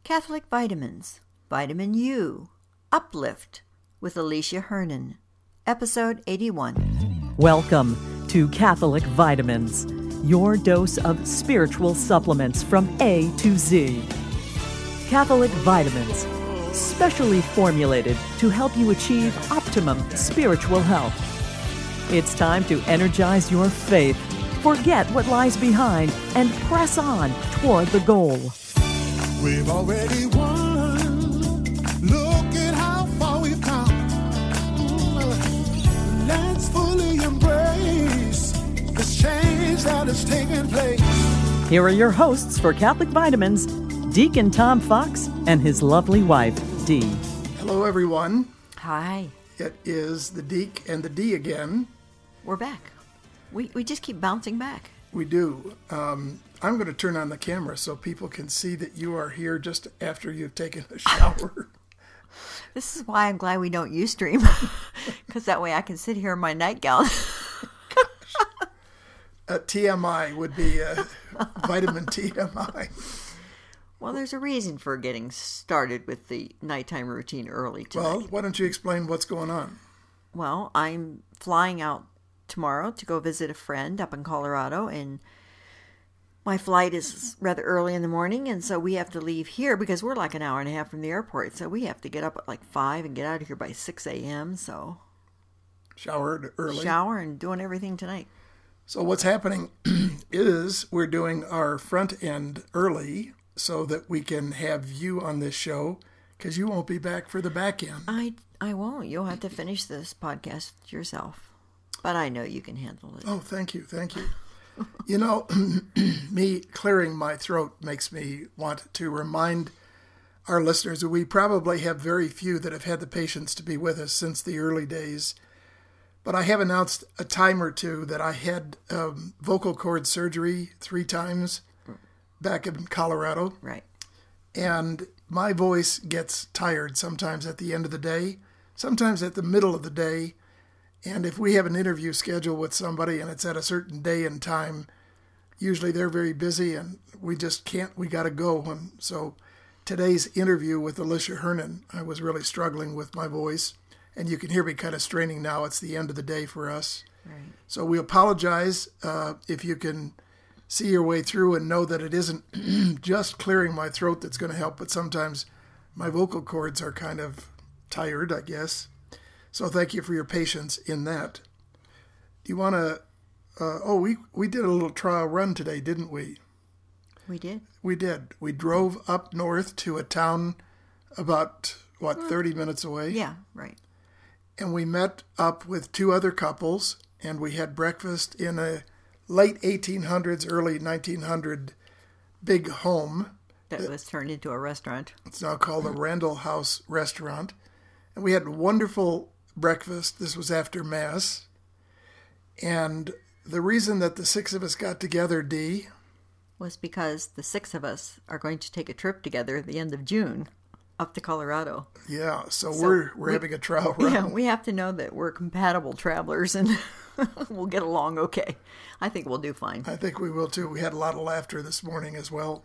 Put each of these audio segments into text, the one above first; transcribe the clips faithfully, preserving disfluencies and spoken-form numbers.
Catholic Vitamins, Vitamin U, Uplift with Alicia Hernan, Episode eighty-one. Welcome to Catholic Vitamins, your dose of spiritual supplements from A to Z. Catholic Vitamins, specially formulated to help you achieve optimum spiritual health. It's time to energize your faith, forget what lies behind, and press on toward the goal. We've already won. Look at how far we've come. Let's fully embrace this change that is taking place. Here are your hosts for Catholic Vitamins, Deacon Tom Fox and his lovely wife, Dee. Hello, everyone. Hi. It is the Deke and the D again. We're back. We we just keep bouncing back. We do. Um, I'm going to turn on the camera so people can see that you are here just after you've taken a shower. This is why I'm glad we don't Ustream, because that way I can sit here in my nightgown. uh, T M I would be uh, vitamin T M I. Well, there's a reason for getting started with the nighttime routine early tonight. Well, why don't you explain what's going on? Well, I'm flying out tomorrow to go visit a friend up in Colorado, and my flight is rather early in the morning, and so we have to leave here because we're like an hour and a half from the airport, so we have to get up at like five and get out of here by six a.m., so showered early. Shower and doing everything tonight. So what's happening is we're doing our front end early so that we can have you on this show, because you won't be back for the back end. I, I won't. You'll have to finish this podcast yourself. But I know you can handle it. Oh, thank you, thank you. You know, me clearing my throat makes me want to remind our listeners that we probably have very few that have had the patience to be with us since the early days. But I have announced a time or two that I had um, vocal cord surgery three times back in Colorado. Right. And my voice gets tired sometimes at the end of the day, sometimes at the middle of the day. And if we have an interview scheduled with somebody and it's at a certain day and time, usually they're very busy and we just can't, we got to go. And so today's interview with Alicia Hernan, I was really struggling with my voice. And you can hear me kind of straining now. It's the end of the day for us. Right. So we apologize uh, if you can see your way through and know that it isn't just clearing my throat that's going to help, but sometimes my vocal cords are kind of tired, I guess. So thank you for your patience in that. Do you want to, uh, oh, we, we did a little trial run today, didn't we? We did? We did. We drove up north to a town about, what, well, thirty minutes away? Yeah, right. And we met up with two other couples, and we had breakfast in a late eighteen hundreds, early nineteen hundred big home. That was turned into a restaurant. It's now called the Randall House Restaurant. And we had wonderful breakfast. This was after Mass. And the reason that the six of us got together, Dee, was because the six of us are going to take a trip together at the end of June up to Colorado. Yeah, so, so we're we're we, having a trial run. Yeah, we have to know that we're compatible travelers and we'll get along okay. I think we'll do fine. I think we will too. We had a lot of laughter this morning as well.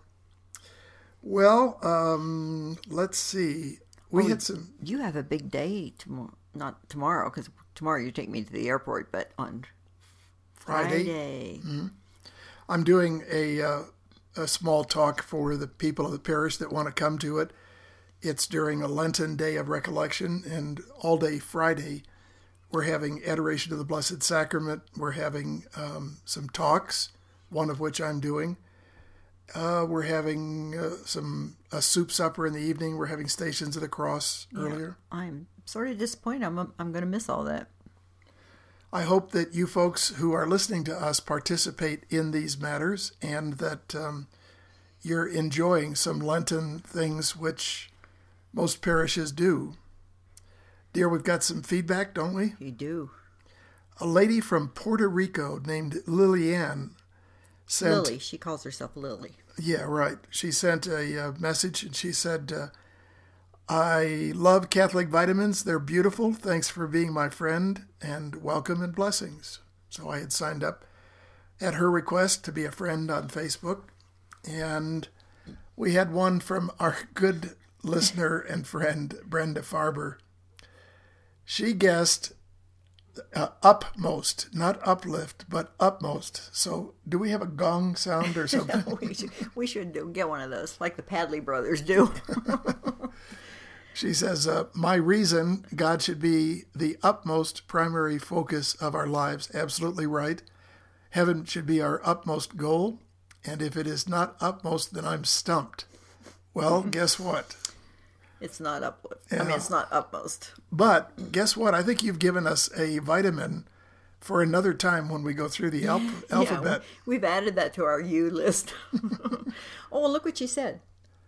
Well, um, let's see. We well, had some. You have a big day tomorrow. Not tomorrow, because tomorrow you take me to the airport, but on Friday. Friday. Mm-hmm. I'm doing a uh, a small talk for the people of the parish that want to come to it. It's during a Lenten day of recollection, and all day Friday we're having Adoration of the Blessed Sacrament. We're having um, some talks, one of which I'm doing. Uh, we're having uh, some a soup supper in the evening. We're having Stations of the Cross yeah, earlier. I'm sort of disappointed. I'm I'm going to miss all that. I hope that you folks who are listening to us participate in these matters, and that um, you're enjoying some Lenten things, which most parishes do. Dear, we've got some feedback, don't we? You do. A lady from Puerto Rico named Liliane sent... Lily. She calls herself Lily. Yeah, right. She sent a uh, message, and she said, uh, I love Catholic Vitamins. They're beautiful. Thanks for being my friend, and welcome and blessings. So I had signed up at her request to be a friend on Facebook, and We had one from our good listener and friend, Brenda Farber. She guessed uh, upmost, not uplift, but upmost. So do we have a gong sound or something? No, we should, we should do, get one of those, like the Padley brothers do. She says, uh, my reason, God should be the utmost primary focus of our lives. Absolutely right. Heaven should be our utmost goal. And if it is not utmost, then I'm stumped. Well, guess what? It's not uplift. Yeah. I mean, it's not upmost. But guess what? I think you've given us a vitamin for another time when we go through the al- alphabet. Yeah, we've added that to our U list. Oh, look what she said.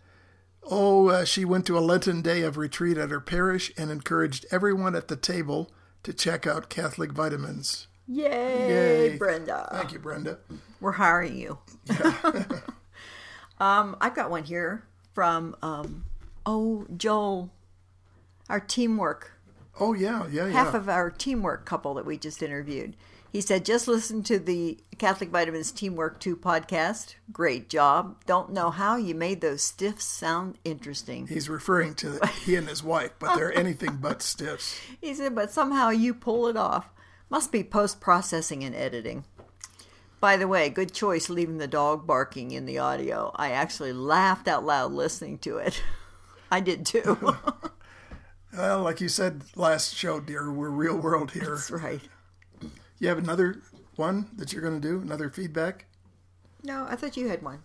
Oh, uh, she went to a Lenten day of retreat at her parish and encouraged everyone at the table to check out Catholic Vitamins. Yay, Yay. Brenda. Thank you, Brenda. We're hiring you. Yeah. um, I've got one here from, um, oh, Joel, our teamwork. Oh, yeah, yeah, yeah. Half of our teamwork couple that we just interviewed. He said, just listen to the Catholic Vitamins Teamwork two podcast. Great job. Don't know how you made those stiffs sound interesting. He's referring to he and his wife, but they're anything but stiffs. He said, but somehow you pull it off. Must be post-processing and editing. By the way, good choice leaving the dog barking in the audio. I actually laughed out loud listening to it. I did too. Well, like you said last show, dear, we're real world here. That's right. You have another one that you're going to do? Another feedback? No, I thought you had one.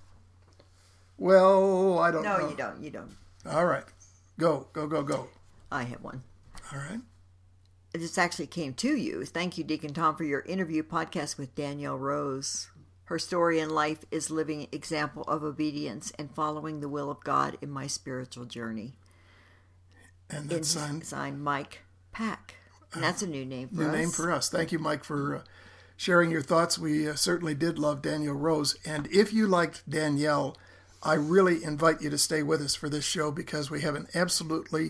Well, I don't no, know. No, you don't. You don't. All right. Go, go, go, go. I have one. All right. This actually came to you. Thank you, Deacon Tom, for your interview podcast with Danielle Rose. Her story in life is living example of obedience and following the will of God in my spiritual journey. And that's signed? Signed Mike Pack. And that's a new name for new us. New name for us. Thank you, Mike, for uh, sharing your thoughts. We uh, certainly did love Danielle Rose. And if you liked Danielle, I really invite you to stay with us for this show because we have an absolutely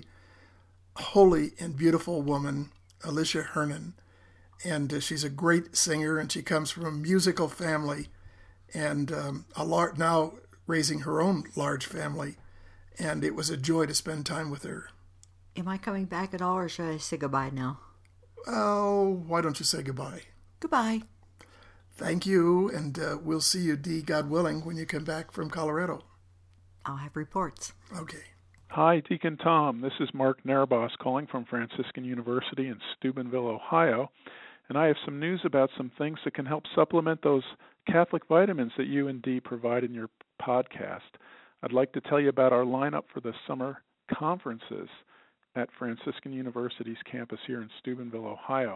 holy and beautiful woman, Alicia Hernan. And uh, she's a great singer, and she comes from a musical family and um, a lar- now raising her own large family. And it was a joy to spend time with her. Am I coming back at all, or should I say goodbye now? Oh, why don't you say goodbye? Goodbye. Thank you, and uh, we'll see you, Dee, God willing, when you come back from Colorado. I'll have reports. Okay. Hi, Deacon Tom. This is Mark Narabas calling from Franciscan University in Steubenville, Ohio, and I have some news about some things that can help supplement those Catholic vitamins that you and Dee provide in your podcast. I'd like to tell you about our lineup for the summer conferences at Franciscan University's campus here in Steubenville, Ohio.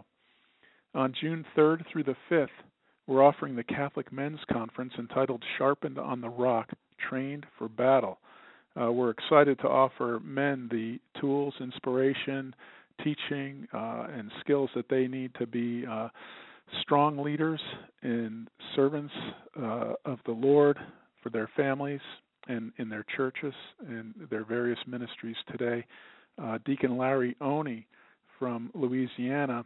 On June third through the fifth, we're offering the Catholic Men's Conference entitled Sharpened on the Rock, Trained for Battle. Uh, we're excited to offer men the tools, inspiration, teaching, uh, and skills that they need to be uh, strong leaders and servants uh, of the Lord for their families and in their churches and their various ministries today. Uh, Deacon Larry Oney from Louisiana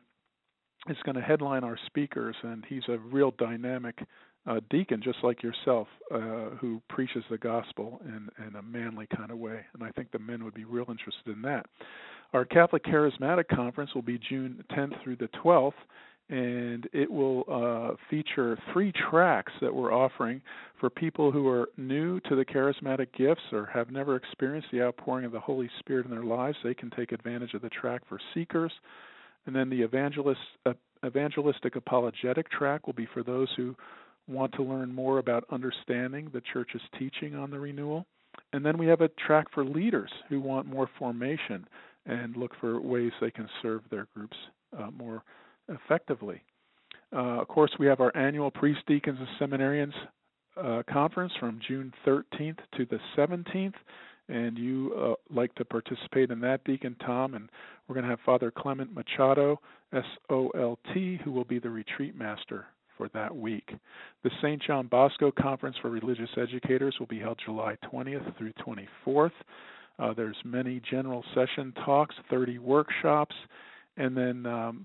is going to headline our speakers, and he's a real dynamic uh, deacon, just like yourself, uh, who preaches the gospel in, in a manly kind of way, and I think the men would be real interested in that. Our Catholic Charismatic Conference will be June tenth through the twelfth, and it will uh, feature three tracks that we're offering for people who are new to the charismatic gifts or have never experienced the outpouring of the Holy Spirit in their lives. They can take advantage of the track for seekers. And then the evangelist, uh, evangelistic apologetic track will be for those who want to learn more about understanding the Church's teaching on the renewal. And then we have a track for leaders who want more formation and look for ways they can serve their groups uh, more effectively. Uh, of course, we have our annual Priest, Deacons, and Seminarians uh, conference from June thirteenth to the seventeenth, and you uh, like to participate in that, Deacon Tom, and we're going to have Father Clement Machado, S O L T, who will be the retreat master for that week. The Saint John Bosco Conference for Religious Educators will be held July twentieth through twenty-fourth. Uh, there's many general session talks, thirty workshops, and then um,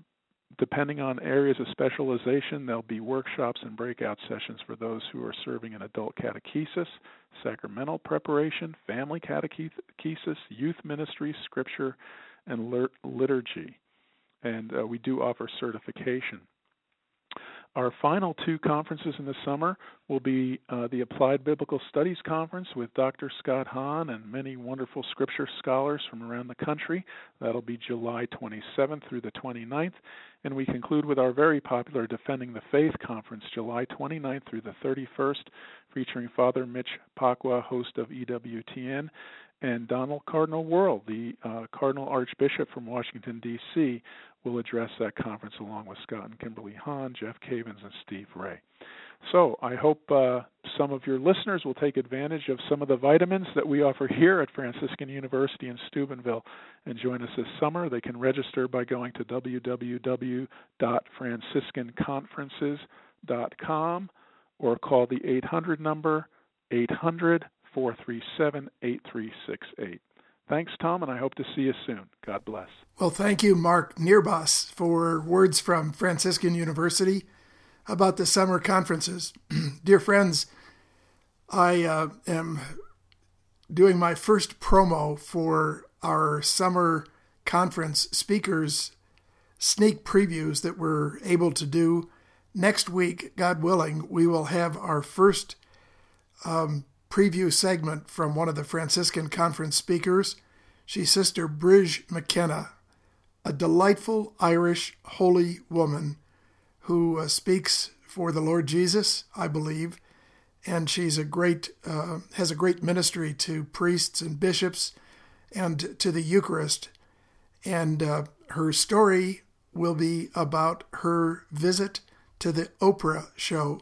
depending on areas of specialization, there'll be workshops and breakout sessions for those who are serving in adult catechesis, sacramental preparation, family catechesis, youth ministry, scripture, and liturgy. And uh, we do offer certification. Our final two conferences in the summer will be uh, the Applied Biblical Studies Conference with Doctor Scott Hahn and many wonderful scripture scholars from around the country. That'll be July twenty-seventh through the twenty-ninth. And we conclude with our very popular Defending the Faith Conference, July twenty-ninth through the thirty-first, featuring Father Mitch Pacwa, host of E W T N, and Donald Cardinal Wuerl, the uh, Cardinal Archbishop from Washington, D C, will address that conference along with Scott and Kimberly Hahn, Jeff Cavins, and Steve Ray. So I hope uh, some of your listeners will take advantage of some of the vitamins that we offer here at Franciscan University in Steubenville and join us this summer. They can register by going to w w w dot franciscan conferences dot com or call the eight hundred number, eight hundred, four three seven, eight three six eight. Thanks, Tom, and I hope to see you soon. God bless. Well, thank you, Mark Nierbas, for words from Franciscan University about the summer conferences. Dear friends, I uh, am doing my first promo for our summer conference speakers sneak previews that we're able to do. Next week, God willing, we will have our first um, preview segment from one of the Franciscan conference speakers. She's Sister Bridge McKenna, a delightful Irish holy woman who uh, speaks for the Lord Jesus, I believe, and she's a great uh, has a great ministry to priests and bishops and to the Eucharist. And uh, her story will be about her visit to the Oprah show.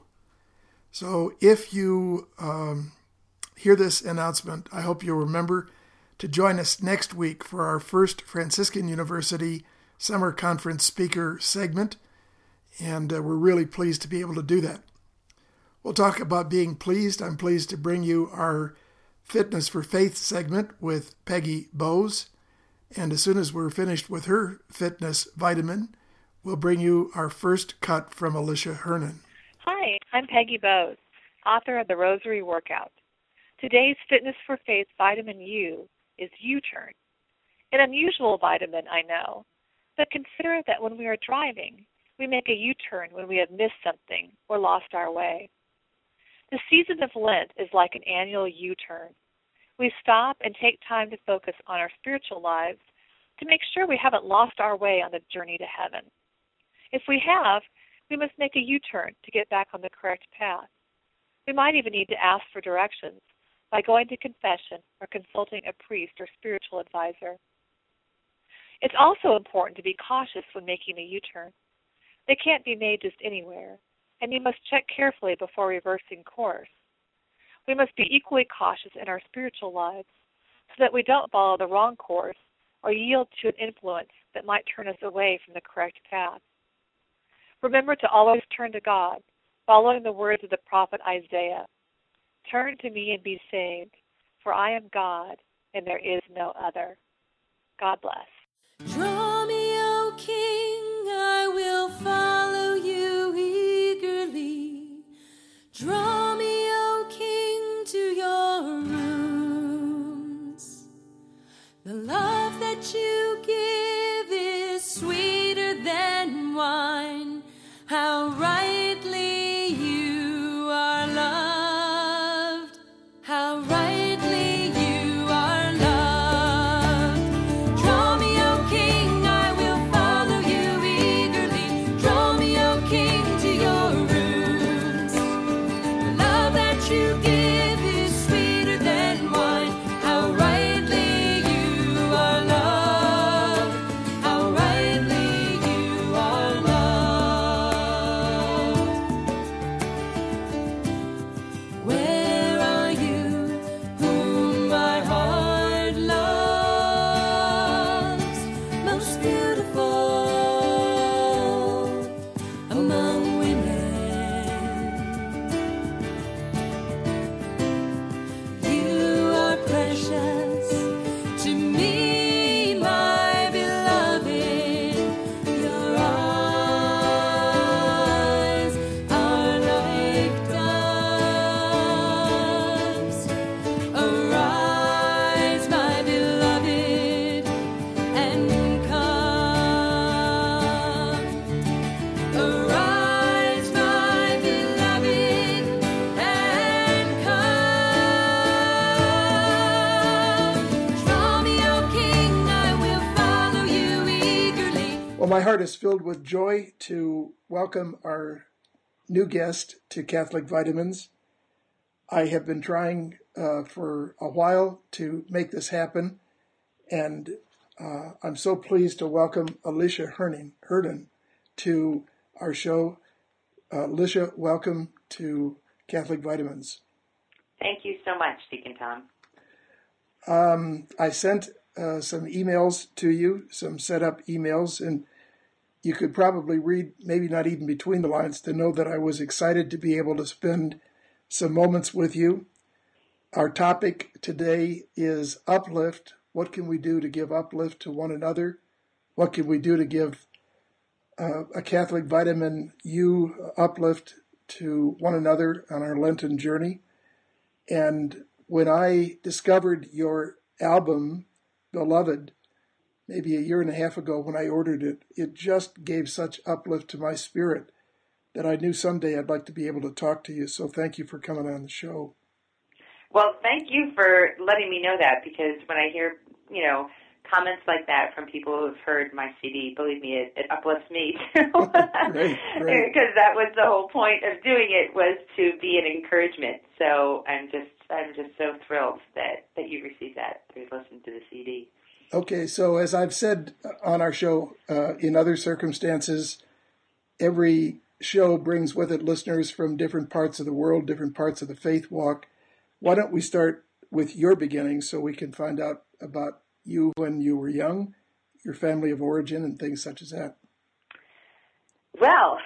So if you um, hear this announcement, I hope you'll remember to join us next week for our first Franciscan University Summer Conference speaker segment, and uh, we're really pleased to be able to do that. We'll talk about being pleased. I'm pleased to bring you our Fitness for Faith segment with Peggy Bowes, and as soon as we're finished with her fitness vitamin, we'll bring you our first cut from Alicia Hernan. Hi, I'm Peggy Bowes, author of The Rosary Workout. Today's Fitness for Faith vitamin U is U-turn. An unusual vitamin, I know, but consider that when we are driving, we make a U-turn when we have missed something or lost our way. The season of Lent is like an annual U-turn. We stop and take time to focus on our spiritual lives to make sure we haven't lost our way on the journey to heaven. If we have, we must make a U-turn to get back on the correct path. We might even need to ask for directions by going to confession or consulting a priest or spiritual advisor. It's also important to be cautious when making a U-turn. They can't be made just anywhere, and you must check carefully before reversing course. We must be equally cautious in our spiritual lives so that we don't follow the wrong course or yield to an influence that might turn us away from the correct path. Remember to always turn to God, following the words of the prophet Isaiah. Turn to me and be saved, for I am God, and there is no other. God bless. Draw me, O King, I will follow you eagerly. Draw me, O King, to your rooms. The love that you give is sweeter than wine. How rightly you are loved. How rightly you are loved. Draw me, O King, I will follow you eagerly. Draw me, O King, to your rooms. The love that you give is sweeter than wine. How rightly you Well, my heart is filled with joy to welcome our new guest to Catholic Vitamins. I have been trying uh, for a while to make this happen, and uh, I'm so pleased to welcome Alicia Herning, Herden to our show. Uh, Alicia, welcome to Catholic Vitamins. Thank you so much, Deacon Tom. Um, I sent uh, some emails to you, some set-up emails, and you could probably read, maybe not even between the lines, to know that I was excited to be able to spend some moments with you. Our topic today is uplift. What can we do to give uplift to one another? What can we do to give uh, a Catholic Vitamin U uplift to one another on our Lenten journey? And when I discovered your album, Beloved, maybe a year and a half ago when I ordered it, it just gave such uplift to my spirit that I knew someday I'd like to be able to talk to you. So thank you for coming on the show. Well, thank you for letting me know that, because when I hear, you know, comments like that from people who have heard my C D, believe me, it, it uplifts me too. Great, great. Because that was the whole point of doing it, was to be an encouragement. So I'm just I'm just so thrilled that, that you received that through listening to the C D. Okay, so as I've said on our show, uh, in other circumstances, every show brings with it listeners from different parts of the world, different parts of the faith walk. Why don't we start with your beginnings so we can find out about you when you were young, your family of origin, and things such as that? Well,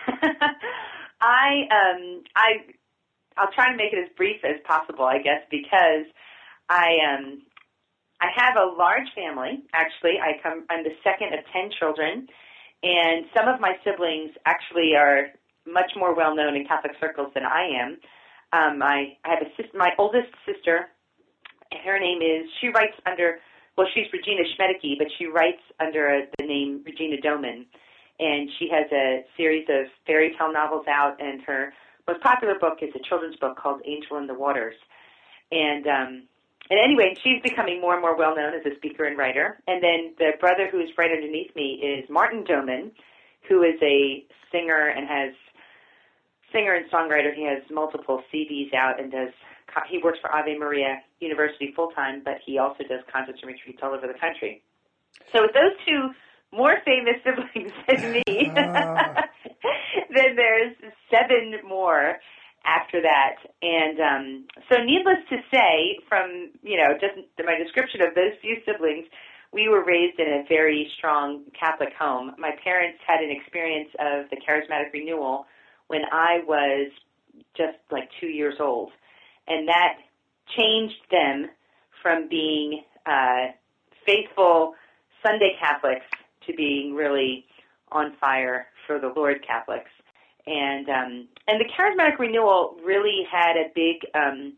I um I I'll try to make it as brief as possible, I guess, because I um I have a large family. Actually, I come I'm the second of ten children, and some of my siblings actually are much more well known in Catholic circles than I am. Um, I, I have a sister, my oldest sister. Her name is, she writes under, well, she's Regina Schmedeke, but she writes under the name Regina Doman. And she has a series of fairy tale novels out, and her most popular book is a children's book called Angel in the Waters. And um, and anyway, she's becoming more and more well known as a speaker and writer. And then the brother who's right underneath me is Martin Doman, who is a singer and has singer and songwriter. He has multiple C Ds out and does. He works for Ave Maria University full time, but he also does concerts and retreats all over the country. So with those two more famous siblings than me, uh. then there's seven more after that. And um, so needless to say, from, you know, just my description of those few siblings, we were raised in a very strong Catholic home. My parents had an experience of the charismatic renewal when I was just like two years old. And that changed them from being uh, faithful Sunday Catholics to being really on fire for the Lord Catholics. And um, and the charismatic renewal really had a big um,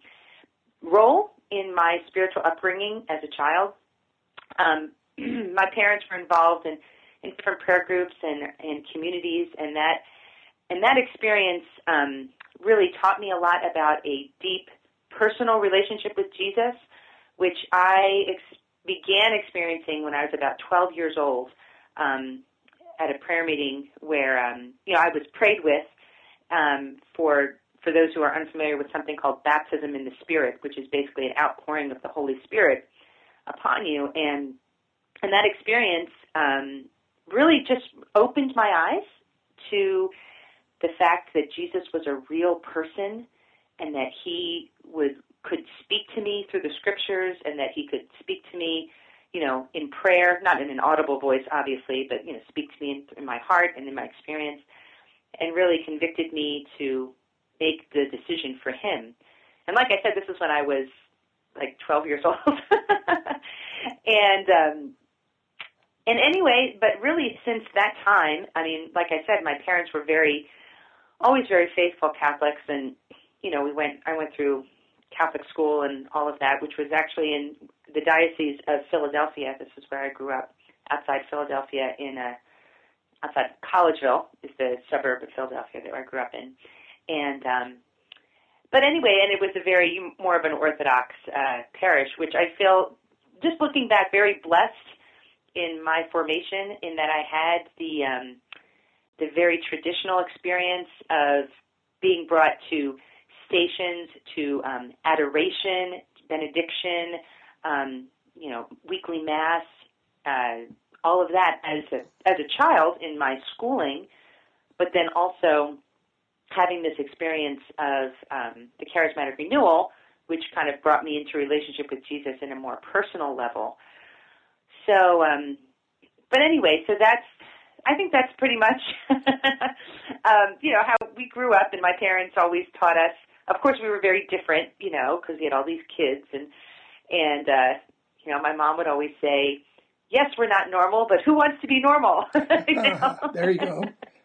role in my spiritual upbringing as a child. Um, my parents were involved in, in different prayer groups and, and communities, and that and that experience um, really taught me a lot about a deep personal relationship with Jesus, which I ex- began experiencing when I was about twelve years old um, at a prayer meeting where um, you know I was prayed with um, for for those who are unfamiliar with something called baptism in the Spirit, which is basically an outpouring of the Holy Spirit upon you, and and that experience um, really just opened my eyes to the fact that Jesus was a real person, and that he would could speak to me through the scriptures, and that he could speak to me, you know, in prayer, not in an audible voice, obviously, but, you know, speak to me in, in my heart and in my experience, and really convicted me to make the decision for him. And like I said, this is when I was like twelve years old. and, um, and anyway, but really since that time, I mean, like I said, my parents were very, always very faithful Catholics, and you know, we went. I went through Catholic school and all of that, which was actually in the Diocese of Philadelphia. This is where I grew up, outside Philadelphia, in a outside Collegeville is the suburb of Philadelphia that I grew up in. And um, but anyway, and it was a very more of an Orthodox uh, parish, which I feel, just looking back, very blessed in my formation in that I had the um, the very traditional experience of being brought to stations, to um, adoration, benediction, um, you know, weekly mass, uh, all of that as a as a child in my schooling, but then also having this experience of um, the charismatic renewal, which kind of brought me into a relationship with Jesus in a more personal level. So, um, but anyway, so that's, I think that's pretty much, um, you know, how we grew up, and my parents always taught us. Of course, we were very different, you know, because we had all these kids, and, and uh, you know, my mom would always say, yes, we're not normal, but who wants to be normal? You know? uh, there you go.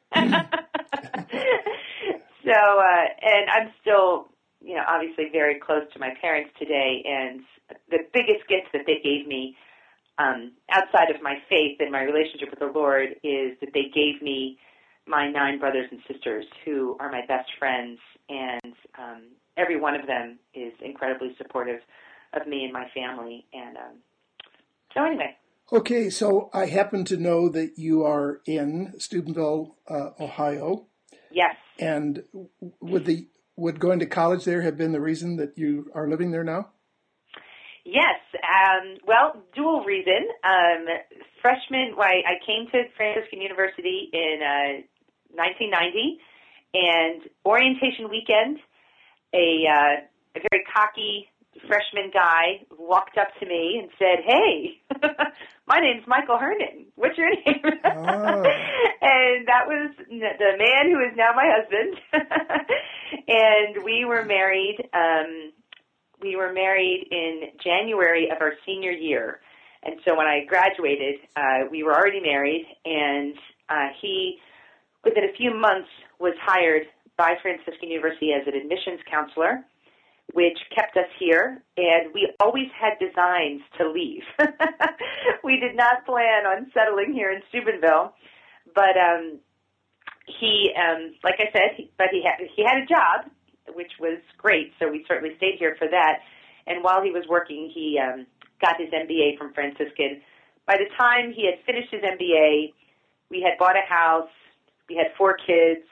So, uh, and I'm still, you know, obviously very close to my parents today, and the biggest gift that they gave me um, outside of my faith and my relationship with the Lord is that they gave me my nine brothers and sisters who are my best friends, and um, every one of them is incredibly supportive of me and my family. And um, so anyway. Okay, so I happen to know that you are in Steubenville, uh, Ohio. Yes. And would the would going to college there have been the reason that you are living there now? Yes. Um, well, dual reason. Um, freshman, well, I, I came to Franciscan University in uh, nineteen ninety, and orientation weekend, a, uh, a very cocky freshman guy walked up to me and said, "Hey, my name's Michael Herndon. What's your name?" Oh. And that was the man who is now my husband. And we were married. Um, we were married in January of our senior year. And so when I graduated, uh, we were already married, and uh, he, within a few months, was hired by Franciscan University as an admissions counselor, which kept us here, and we always had designs to leave. We did not plan on settling here in Steubenville, but um, he, um, like I said, he, but he had he had a job, which was great, so we certainly stayed here for that. And while he was working, he um, got his M B A from Franciscan. By the time he had finished his M B A, we had bought a house, we had four kids.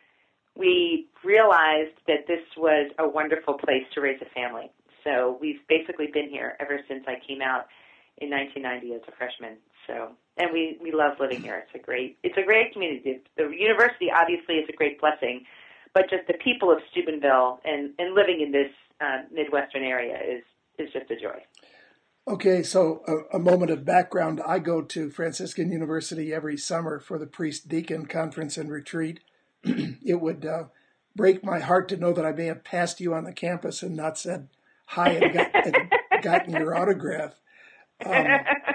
We realized that this was a wonderful place to raise a family. So we've basically been here ever since I came out in nineteen ninety as a freshman. So, and we, we love living here. It's a great, it's a great community. The university obviously is a great blessing, but just the people of Steubenville and, and living in this uh, Midwestern area is, is just a joy. Okay, so a, a moment of background. I go to Franciscan University every summer for the priest-deacon conference and retreat. It would uh, break my heart to know that I may have passed you on the campus and not said hi and, got, and gotten your autograph. Um,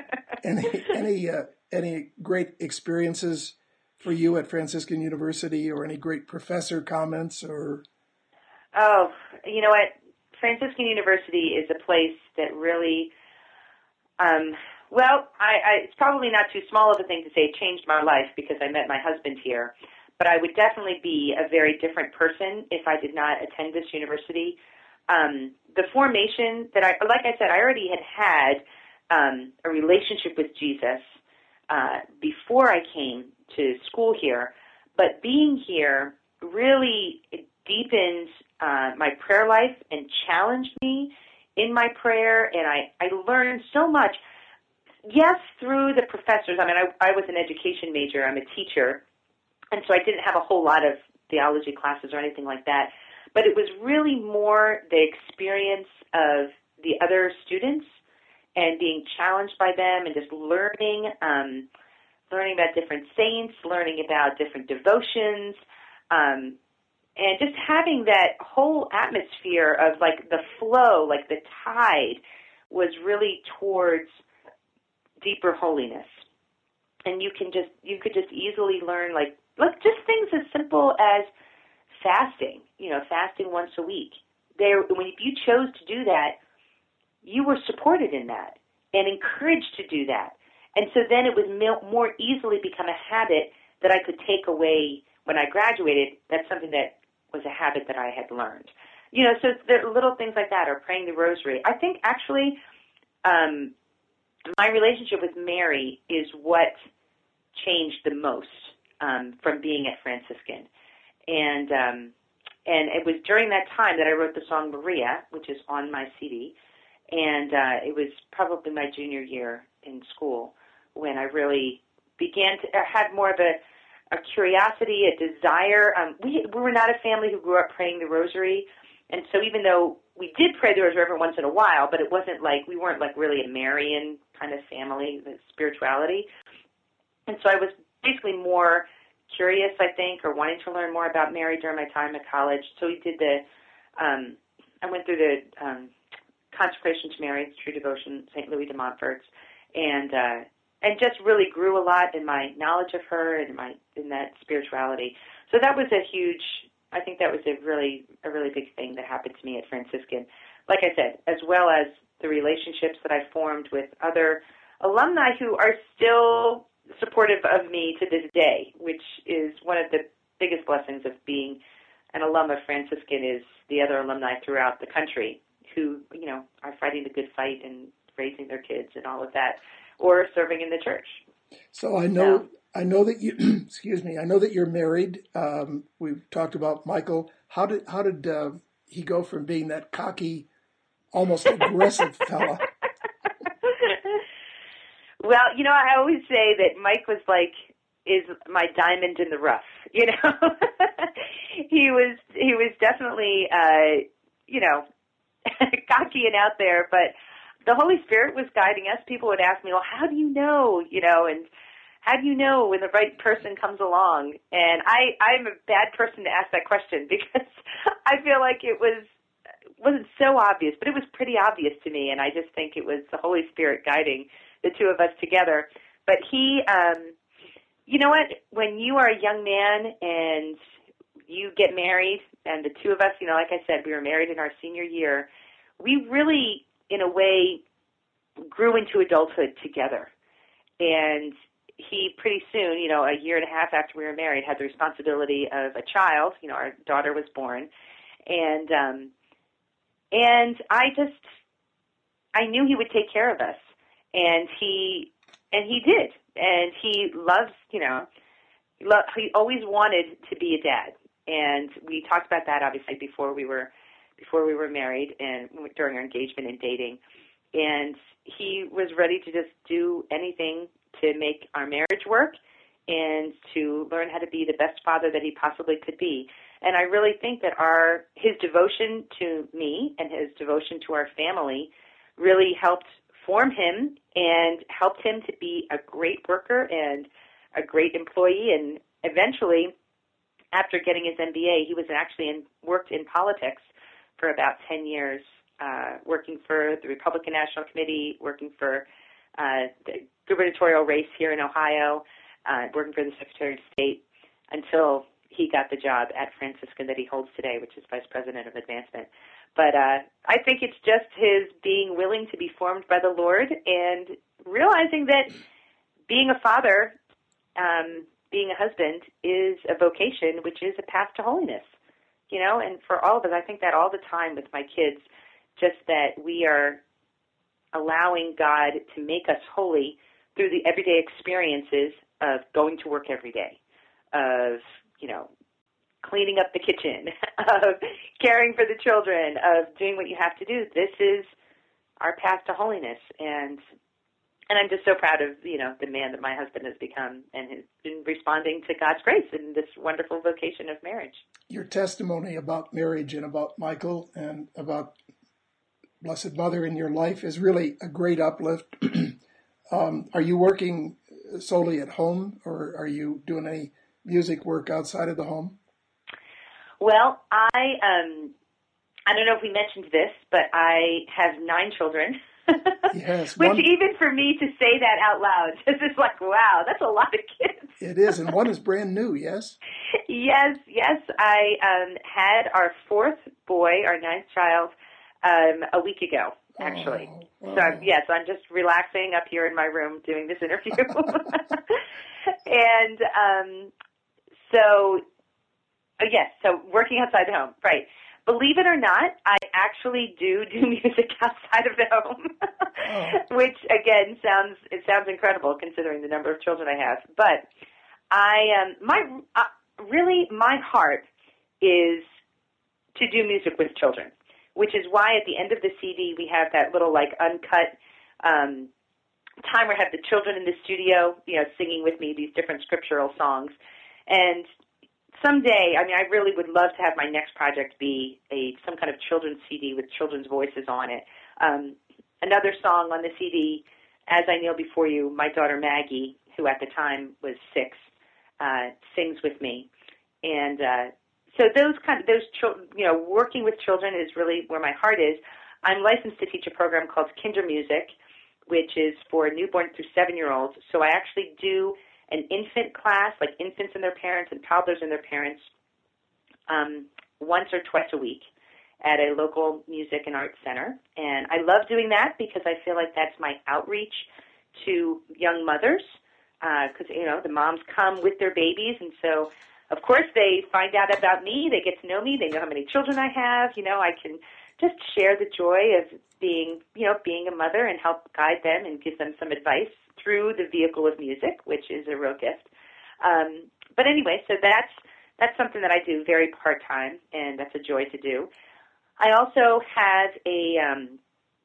any any uh, any great experiences for you at Franciscan University, or any great professor comments? Or oh, you know what? Franciscan University is a place that really, um, well, I, I, it's probably not too small of a thing to say it changed my life because I met my husband here. But I would definitely be a very different person if I did not attend this university. Um, the formation that I, like I said, I already had had um, a relationship with Jesus uh, before I came to school here. But being here really deepened uh, my prayer life and challenged me in my prayer, and I, I learned so much. Yes, through the professors. I mean, I, I was an education major. I'm a teacher. And so I didn't have a whole lot of theology classes or anything like that. But it was really more the experience of the other students and being challenged by them and just learning, um, learning about different saints, learning about different devotions, um, and just having that whole atmosphere of like the flow, like the tide was really towards deeper holiness. And you can just, you could just easily learn like, Look, just things as simple as fasting, you know, fasting once a week. There, when you chose to do that, you were supported in that and encouraged to do that. And so then it would more easily become a habit that I could take away when I graduated. That's something that was a habit that I had learned. You know, so there are little things like that, or praying the rosary. I think actually um, my relationship with Mary is what changed the most um, from being at Franciscan. And um, and it was during that time that I wrote the song Maria, which is on my C D. And uh, it was probably my junior year in school when I really began to have more of a, a curiosity, a desire. Um, we, we were not a family who grew up praying the rosary. And so even though we did pray the rosary every once in a while, but it wasn't like, we weren't like really a Marian kind of family, the spirituality. And so I was basically more curious, I think, or wanting to learn more about Mary during my time at college. So we did the, um, I went through the um, Consecration to Mary, True Devotion, Saint Louis de Montfort's, and uh, and just really grew a lot in my knowledge of her and my in that spirituality. So that was a huge, I think that was a really a really big thing that happened to me at Franciscan. Like I said, as well as the relationships that I formed with other alumni who are still supportive of me to this day, which is one of the biggest blessings of being an alum of Franciscan, is the other alumni throughout the country who, you know, are fighting the good fight and raising their kids and all of that, or serving in the church. So I know, So, I know that you, excuse me, I know that you're married. Um, we've talked about Michael. How did how did uh, he go from being that cocky, almost aggressive fella? well, you know, I always say that Mike was like, is my diamond in the rough, you know? he was, he was definitely, uh, you know, cocky and out there, but the Holy Spirit was guiding us. People would ask me, well, how do you know, you know, and how do you know when the right person comes along? And I, I'm a bad person to ask that question because I feel like it was, wasn't so obvious, but it was pretty obvious to me. And I just think it was the Holy Spirit guiding the two of us together. But he, um, you know what, when you are a young man and you get married, and the two of us, you know, like I said, we were married in our senior year, we really, in a way, grew into adulthood together. And he pretty soon, you know, a year and a half after we were married, had the responsibility of a child. You know, our daughter was born. And um, and I just, I knew he would take care of us. And he, and he did. And he loves, you know, he, lo- he always wanted to be a dad. And we talked about that obviously before we were before we were married and during our engagement and dating. And he was ready to just do anything to make our marriage work and to learn how to be the best father that he possibly could be. And I really think that our his devotion to me and his devotion to our family really helped form him and helped him to be a great worker and a great employee. And eventually, after getting his M B A, he was actually in, worked in politics for about ten years, uh, working for the Republican National Committee, working for uh, the gubernatorial race here in Ohio, uh, working for the Secretary of State, until he got the job at Franciscan that he holds today, which is Vice President of Advancement. But uh, I think it's just his being willing to be formed by the Lord and realizing that being a father, um, being a husband, is a vocation, which is a path to holiness. You know, and for all of us, I think that all the time with my kids, just that we are allowing God to make us holy through the everyday experiences of going to work every day, of, you know, cleaning up the kitchen, of caring for the children, of doing what you have to do. This is our path to holiness. And and I'm just so proud of, you know, the man that my husband has become and has been responding to God's grace in this wonderful vocation of marriage. Your testimony about marriage and about Michael and about Blessed Mother in your life is really a great uplift. um, are you working solely at home, or are you doing any music work outside of the home? Well, I um, I don't know if we mentioned this, but I have nine children. Yes. Which one, even for me to say that out loud, it's just like, wow, that's a lot of kids. It is, and one is brand new, yes? Yes, yes. I um, had our fourth boy, our ninth child, um, a week ago, actually. Oh, oh. So, I'm, yes, I'm just relaxing up here in my room doing this interview. and um, so, oh, yes, so working outside the home, right. believe it or not, I actually do do music outside of the home, oh. which again sounds it sounds incredible considering the number of children I have. But I um, my uh, really my heart is to do music with children, which is why at the end of the C D we have that little like uncut um, time where I have the children in the studio, you know, singing with me these different scriptural songs. And someday, I mean, I really would love to have my next project be a some kind of children's C D with children's voices on it. Um, another song on the C D, As I Kneel Before You, my daughter Maggie, who at the time was six, uh, sings with me. And uh, so those kind of, those children, you know, working with children is really where my heart is. I'm licensed to teach a program called Kindermusik, which is for newborn through seven-year-olds. So I actually do an infant class, like infants and their parents and toddlers and their parents, um, once or twice a week at a local music and arts center. And I love doing that because I feel like that's my outreach to young mothers because, uh, you know, the moms come with their babies. And so, of course, they find out about me. They get to know me. They know how many children I have. You know, I can just share the joy of being, you know, being a mother and help guide them and give them some advice through the vehicle of music, which is a real gift. Um, but anyway, so that's that's something that I do very part-time, and that's a joy to do. I also have a um,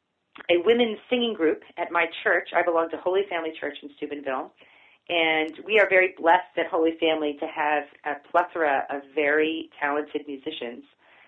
a women's singing group at my church. I belong to Holy Family Church in Steubenville, and we are very blessed at Holy Family to have a plethora of very talented musicians.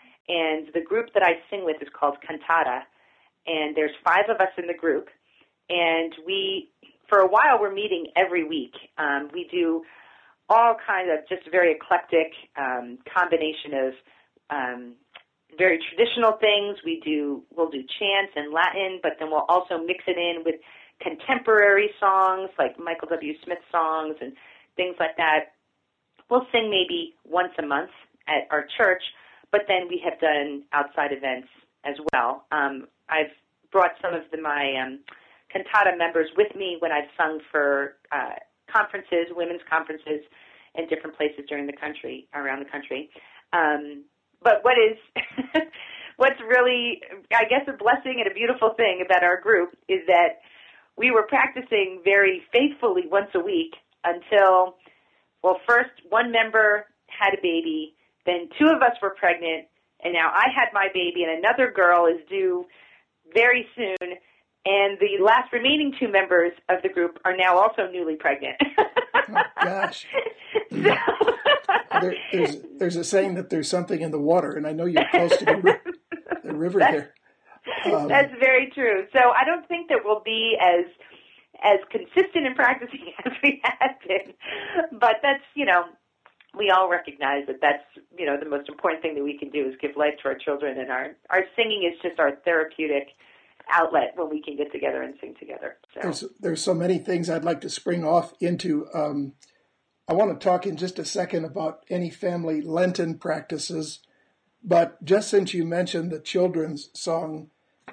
And the group that I sing with is called Cantata, and there's five of us in the group, and we, for a while, we're meeting every week. Um, we do all kinds of just very eclectic um, combination of um, very traditional things. We do, we'll do chants and Latin, but then we'll also mix it in with contemporary songs like Michael W. Smith songs and things like that. We'll sing maybe once a month at our church, but then we have done outside events as well. Um, I've brought some of the, my um, cantata members with me when I've sung for uh, conferences, women's conferences, in different places during the country, around the country. Um, but what is, what's really, I guess, a blessing and a beautiful thing about our group is that we were practicing very faithfully once a week until, well, first one member had a baby, then two of us were pregnant, and now I had my baby, and another girl is due very soon, and the last remaining two members of the group are now also newly pregnant. Oh, gosh. So. there, there's, there's a saying that there's something in the water, and I know you're close to the, ri- the river that's, there. Um, that's very true. So I don't think that we'll be as as consistent in practicing as we have been, but that's, you know, we all recognize that that's, you know, the most important thing that we can do is give life to our children, and our, our singing is just our therapeutic outlet when we can get together and sing together. So. There's, there's so many things I'd like to spring off into. Um, I want to talk in just a second about any family Lenten practices, but just since you mentioned the children's song,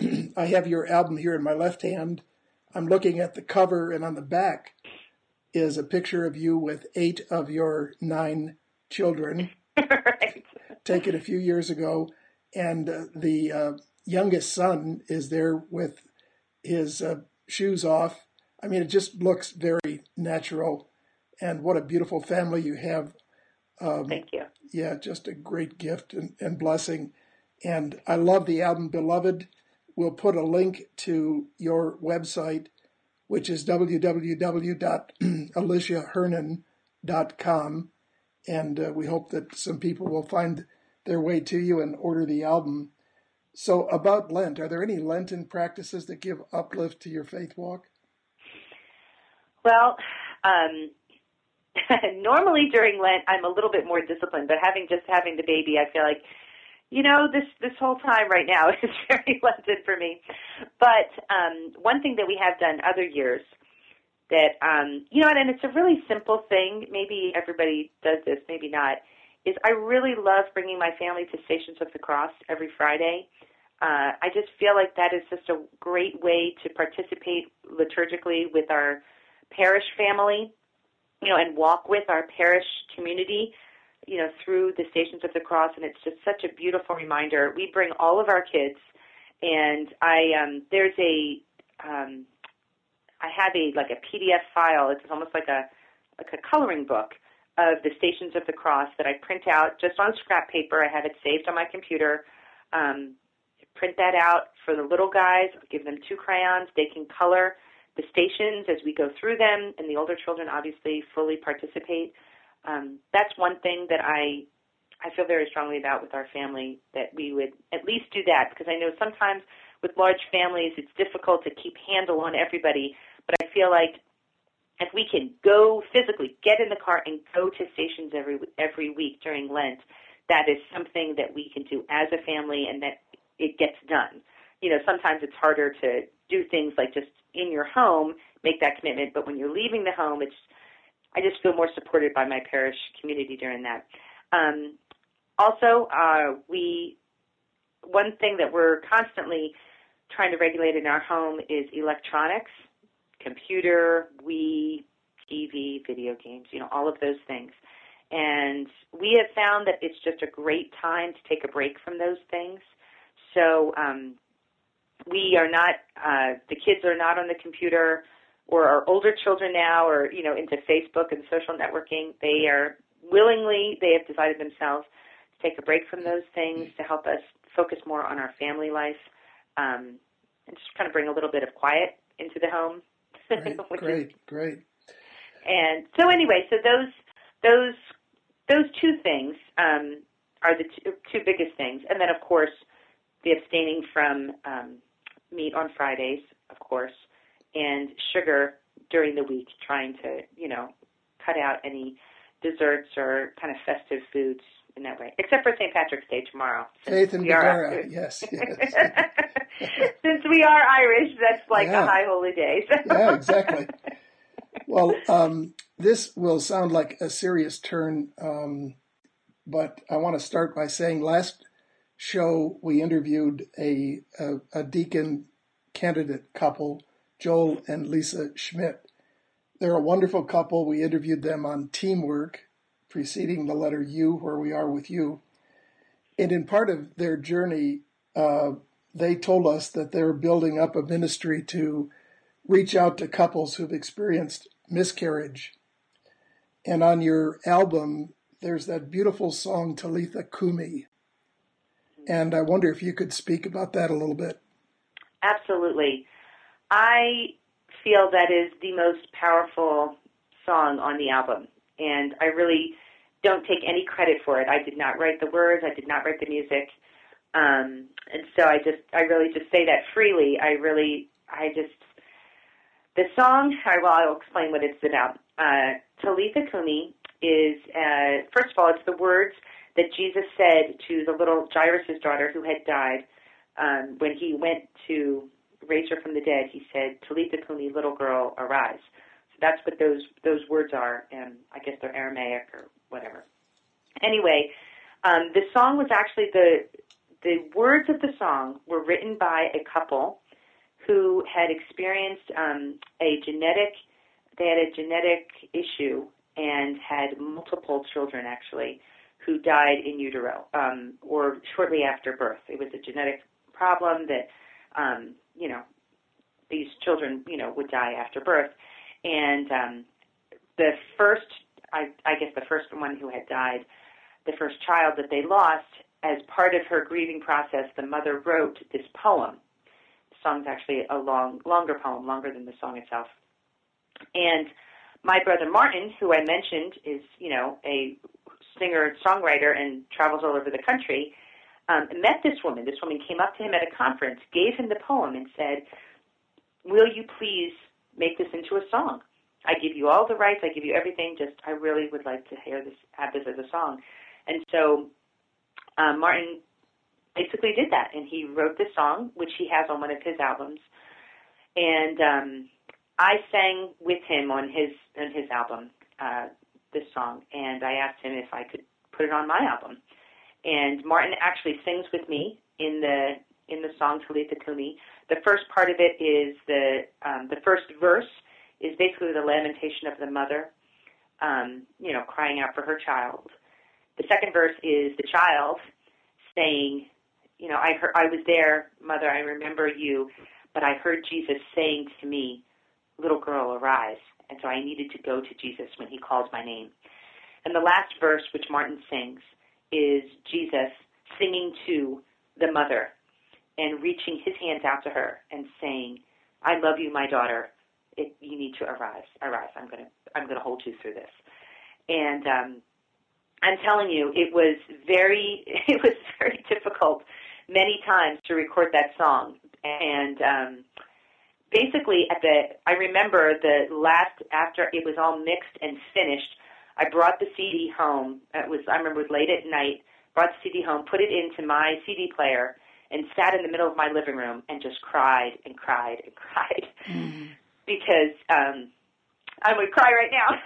I have your album here in my left hand. I'm looking at the cover, and on the back is a picture of you with eight of your nine children, right. taken a few years ago, and uh, the uh, youngest son is there with his uh, shoes off. I mean, it just looks very natural, and what a beautiful family you have. Um, Thank you. Yeah, just a great gift and, and blessing. And I love the album Beloved. We'll put a link to your website, which is w w w dot alicia hernan dot com. And uh, we hope that some people will find their way to you and order the album. So about Lent, are there any Lenten practices that give uplift to your faith walk? Well, um, normally during Lent, I'm a little bit more disciplined, but having just having the baby, I feel like, you know, this, this whole time right now is very Lenten for me. But um, one thing that we have done other years that, um, you know, and it's a really simple thing, maybe everybody does this, maybe not, is I really love bringing my family to Stations of the Cross every Friday. Uh, I just feel like that is just a great way to participate liturgically with our parish family, you know, and walk with our parish community. you know, through the Stations of the Cross, and it's just such a beautiful reminder. We bring all of our kids, and I um, there's a um, I have a like a P D F file. It's almost like a like a coloring book of the Stations of the Cross that I print out just on scrap paper. I have it saved on my computer. Um, print that out for the little guys. I'll give them two crayons. They can color the stations as we go through them, and the older children obviously fully participate. Um, that's one thing that I I feel very strongly about with our family, that we would at least do that, because I know sometimes with large families it's difficult to keep handle on everybody, but I feel like if we can go physically, get in the car and go to stations every every week during Lent, that is something that we can do as a family and that it gets done. You know, sometimes it's harder to do things like just in your home, make that commitment, but when you're leaving the home, it's I just feel more supported by my parish community during that. Um, also, uh, we one thing that we're constantly trying to regulate in our home is electronics, computer, Wii, T V, video games, you know, all of those things. And we have found that it's just a great time to take a break from those things. So um, we are not, uh, the kids are not on the computer, or our older children now are, you know, into Facebook and social networking. They are willingly, they have decided themselves to take a break from those things to help us focus more on our family life, um, and just kind of bring a little bit of quiet into the home. Great, great, is, great. And so anyway, so those those those two things um, are the two, two biggest things. And then, of course, the abstaining from um, meat on Fridays, of course, and sugar during the week, trying to, you know, cut out any desserts or kind of festive foods in that way, except for Saint Patrick's Day tomorrow. Faith and Begara, yes, yes. Since we are Irish, that's like yeah. a high holy day. Yeah, exactly. Well, um, this will sound like a serious turn, um, but I want to start by saying last show we interviewed a, a, a deacon candidate couple, Joel and Lisa Schmidt. They're a wonderful couple. We interviewed them on teamwork, preceding the letter U, where we are with you. And in part of their journey, uh, they told us that they're building up a ministry to reach out to couples who've experienced miscarriage. And on your album, there's that beautiful song, Talitha Kumi. And I wonder if you could speak about that a little bit. Absolutely. I feel that is the most powerful song on the album. And I really don't take any credit for it. I did not write the words. I did not write the music. Um, and so I just, I really just say that freely. I really, I just, the song, I, well, I'll explain what it's about. Uh, Talitha Kumi is, uh, first of all, it's the words that Jesus said to the little Jairus' daughter who had died um, when he went to raise her from the dead. He said, Talitha Kumi, little girl, arise. So that's what those those words are, and I guess they're Aramaic or whatever. Anyway, um, the song was actually, the the words of the song were written by a couple who had experienced um, a genetic, they had a genetic issue and had multiple children, actually, who died in utero um, or shortly after birth. It was a genetic problem that, um, you know, these children, you know, would die after birth. And um, the first, I, I guess the first one who had died, the first child that they lost, as part of her grieving process, the mother wrote this poem. The song's actually a long, longer poem, longer than the song itself. And my brother Martin, who I mentioned is, you know, a singer-songwriter and travels all over the country, um, met this woman. This woman came up to him at a conference, gave him the poem, and said, will you please make this into a song? I give you all the rights. I give you everything. Just, I really would like to hear this, have this as a song. And so um, Martin basically did that, and he wrote this song, which he has on one of his albums. And um, I sang with him on his on his album, uh, this song, and I asked him if I could put it on my album. And Martin actually sings with me in the in the song Talitha Kumi. The first part of it is the um, the first verse is basically the lamentation of the mother, um, you know, crying out for her child. the second verse is the child saying, you know, I heard, I was there, Mother, I remember you, but I heard Jesus saying to me, little girl, arise. And so I needed to go to Jesus when he called my name. And the last verse, which Martin sings, is Jesus singing to the mother and reaching his hands out to her and saying, I love you, my daughter. It, you need to arise. Arise. I'm going to I'm going to hold you through this. And um, I'm telling you, it was very it was very difficult many times to record that song. And um, basically, at the I remember the last after it was all mixed and finished, I brought the C D home. It was I remember it was late at night. Brought the C D home, put it into my C D player, and sat in the middle of my living room and just cried and cried and cried mm-hmm. because um, I would cry right now.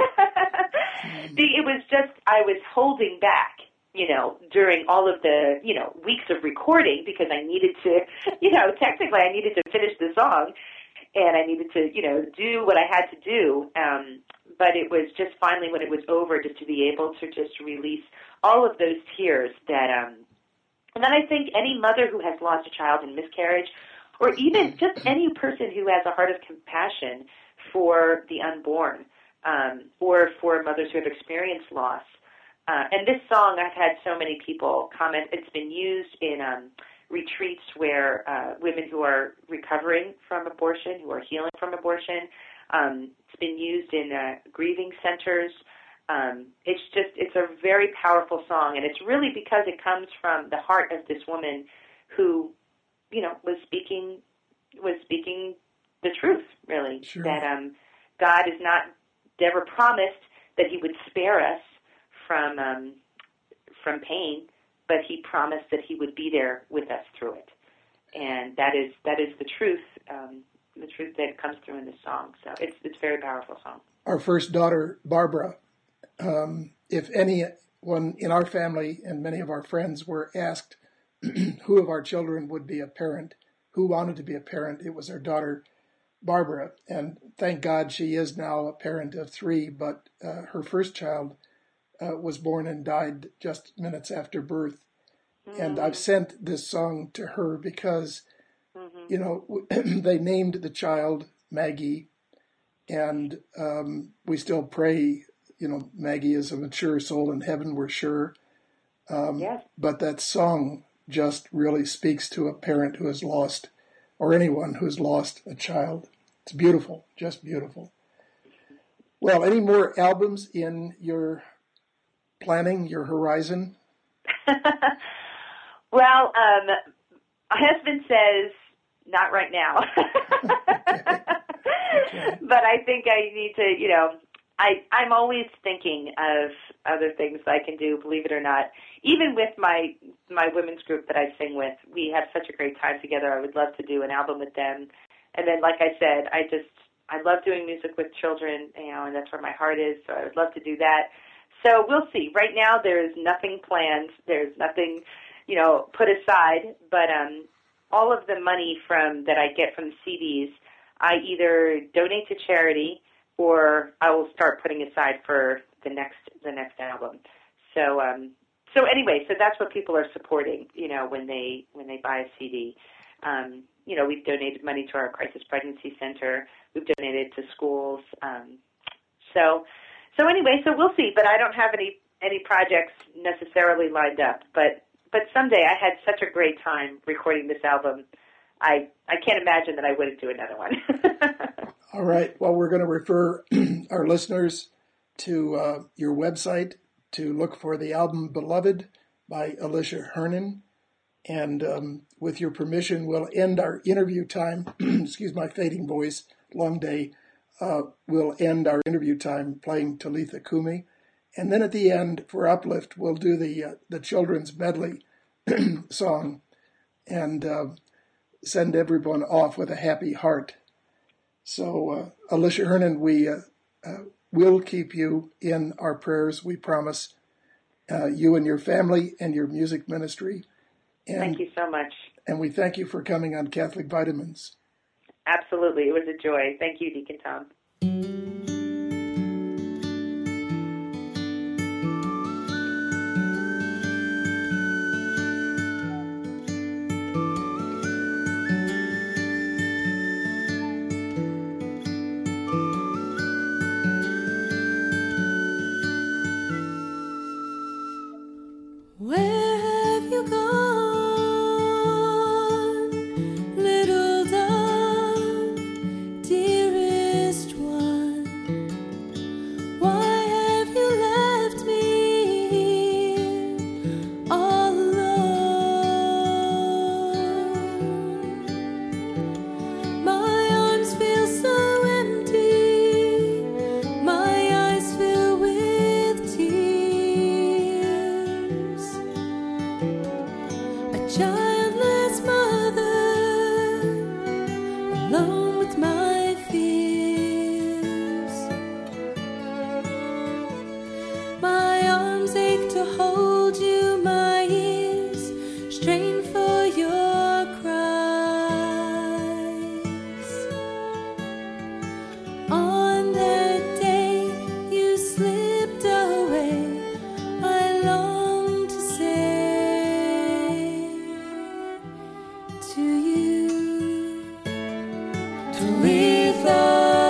mm-hmm. It was just I was holding back, you know, during all of the you know weeks of recording because I needed to, you know, technically I needed to finish the song, and I needed to, you know, do what I had to do. Um, but it was just finally when it was over, just to be able to just release all of those tears that, um, and then I think any mother who has lost a child in miscarriage, or even just any person who has a heart of compassion for the unborn, um, or for mothers who have experienced loss. Uh, and this song, I've had so many people comment. It's been used in um, retreats where uh, women who are recovering from abortion, who are healing from abortion. Um, it's been used in uh, grieving centers. Um, it's just, it's a very powerful song, and it's really because it comes from the heart of this woman who, you know, was speaking, was speaking the truth, really, sure. that um, God is not, never promised that he would spare us from um, from pain, but he promised that he would be there with us through it. And that is that is the truth, um, the truth that comes through in this song. So it's it's a very powerful song. Our first daughter, Barbara, um, if anyone in our family and many of our friends were asked who of our children would be a parent, who wanted to be a parent, it was our daughter, Barbara. And thank God she is now a parent of three, but uh, her first child uh, was born and died just minutes after birth. Mm-hmm. And I've sent this song to her because, mm-hmm. you know, they named the child Maggie, and um, we still pray, you know, Maggie is a mature soul in heaven, we're sure. Um, yes. But that song just really speaks to a parent who has lost, or anyone who has lost a child. It's beautiful, just beautiful. Well, any more albums in your planning, your horizon? Well, um, my husband says, not right now. okay. Okay. But I think I need to, you know, I, I'm always thinking of other things I can do, believe it or not. Even with my my women's group that I sing with, we have such a great time together. I would love to do an album with them. And then, like I said, I just, I love doing music with children, you know, and that's where my heart is, so I would love to do that. So we'll see. Right now, there's nothing planned. There's nothing, you know, put aside. But um, all of the money from that I get from the C Ds, I either donate to charity or I will start putting aside for the next the next album. So um, so anyway, so that's what people are supporting, you know, when they when they buy a C D. Um, you know, we've donated money to our Crisis Pregnancy Center. We've donated to schools. Um, so so anyway, so we'll see. But I don't have any any projects necessarily lined up. But but someday, I had such a great time recording this album. I I can't imagine that I wouldn't do another one. All right. Well, we're going to refer our listeners to uh, your website to look for the album Beloved by Alicia Hernon. And um, with your permission, we'll end our interview time. Excuse my fading voice, long day. Uh, we'll end our interview time playing Talitha Kumi. And then at the end, for Uplift, we'll do the uh, the children's medley song and uh, send everyone off with a happy heart. So, uh, Alicia Hernon, we uh, uh, will keep you in our prayers, we promise, uh, you and your family and your music ministry. And, thank you so much. And we thank you for coming on Catholic Vitamins. Absolutely. It was a joy. Thank you, Deacon Tom. hold you, my ears strain for your cries. On that day you slipped away, I long to say to you, Talitha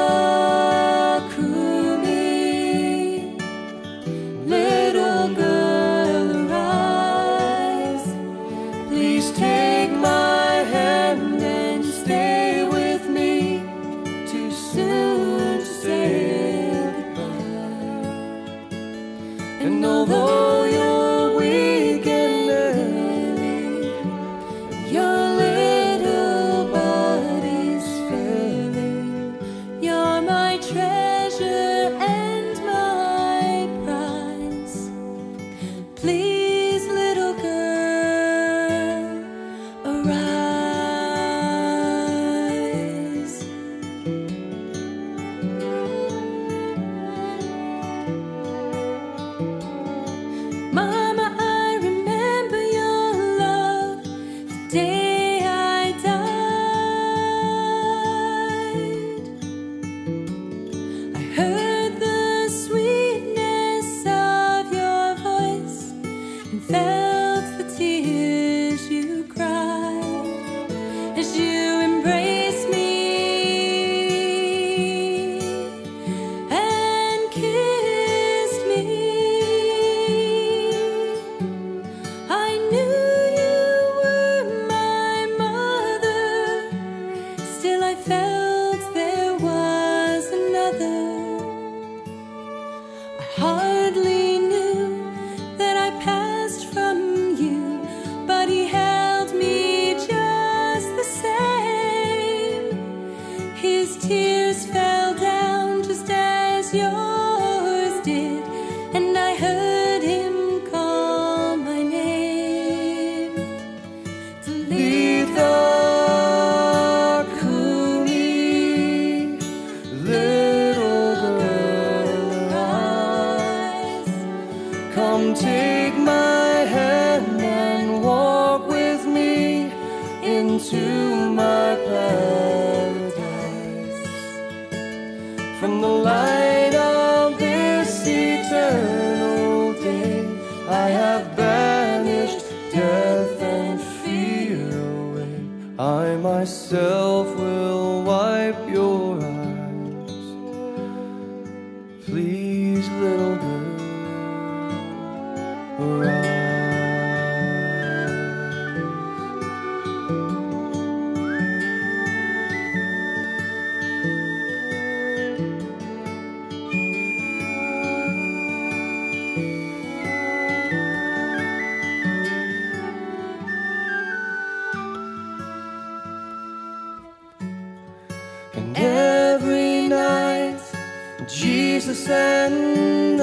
Kumi, little girl, arise. Please take my hand and stay with me. Too soon to say goodbye. And although you're weak and early, your little body's failing. You're my treasure and my prize. Please, little girl, arise. Mama, I remember your love the day I died. I heard the sweetness of your voice and felt the tears you cried as you embraced me and kissed me. I knew you were my mother, still I felt there was another. I hardly knew that I passed from you, but he held me just the same. His tears fell down just as yours did, and I heard him call my name. Talitha Kumi, little girl, arise. Come take my hand and walk with me into my paradise. From the light of this eternal day, I have banished death and fear away. I myself will wipe your eyes. Please, little girl, arise. And every night, Jesus and I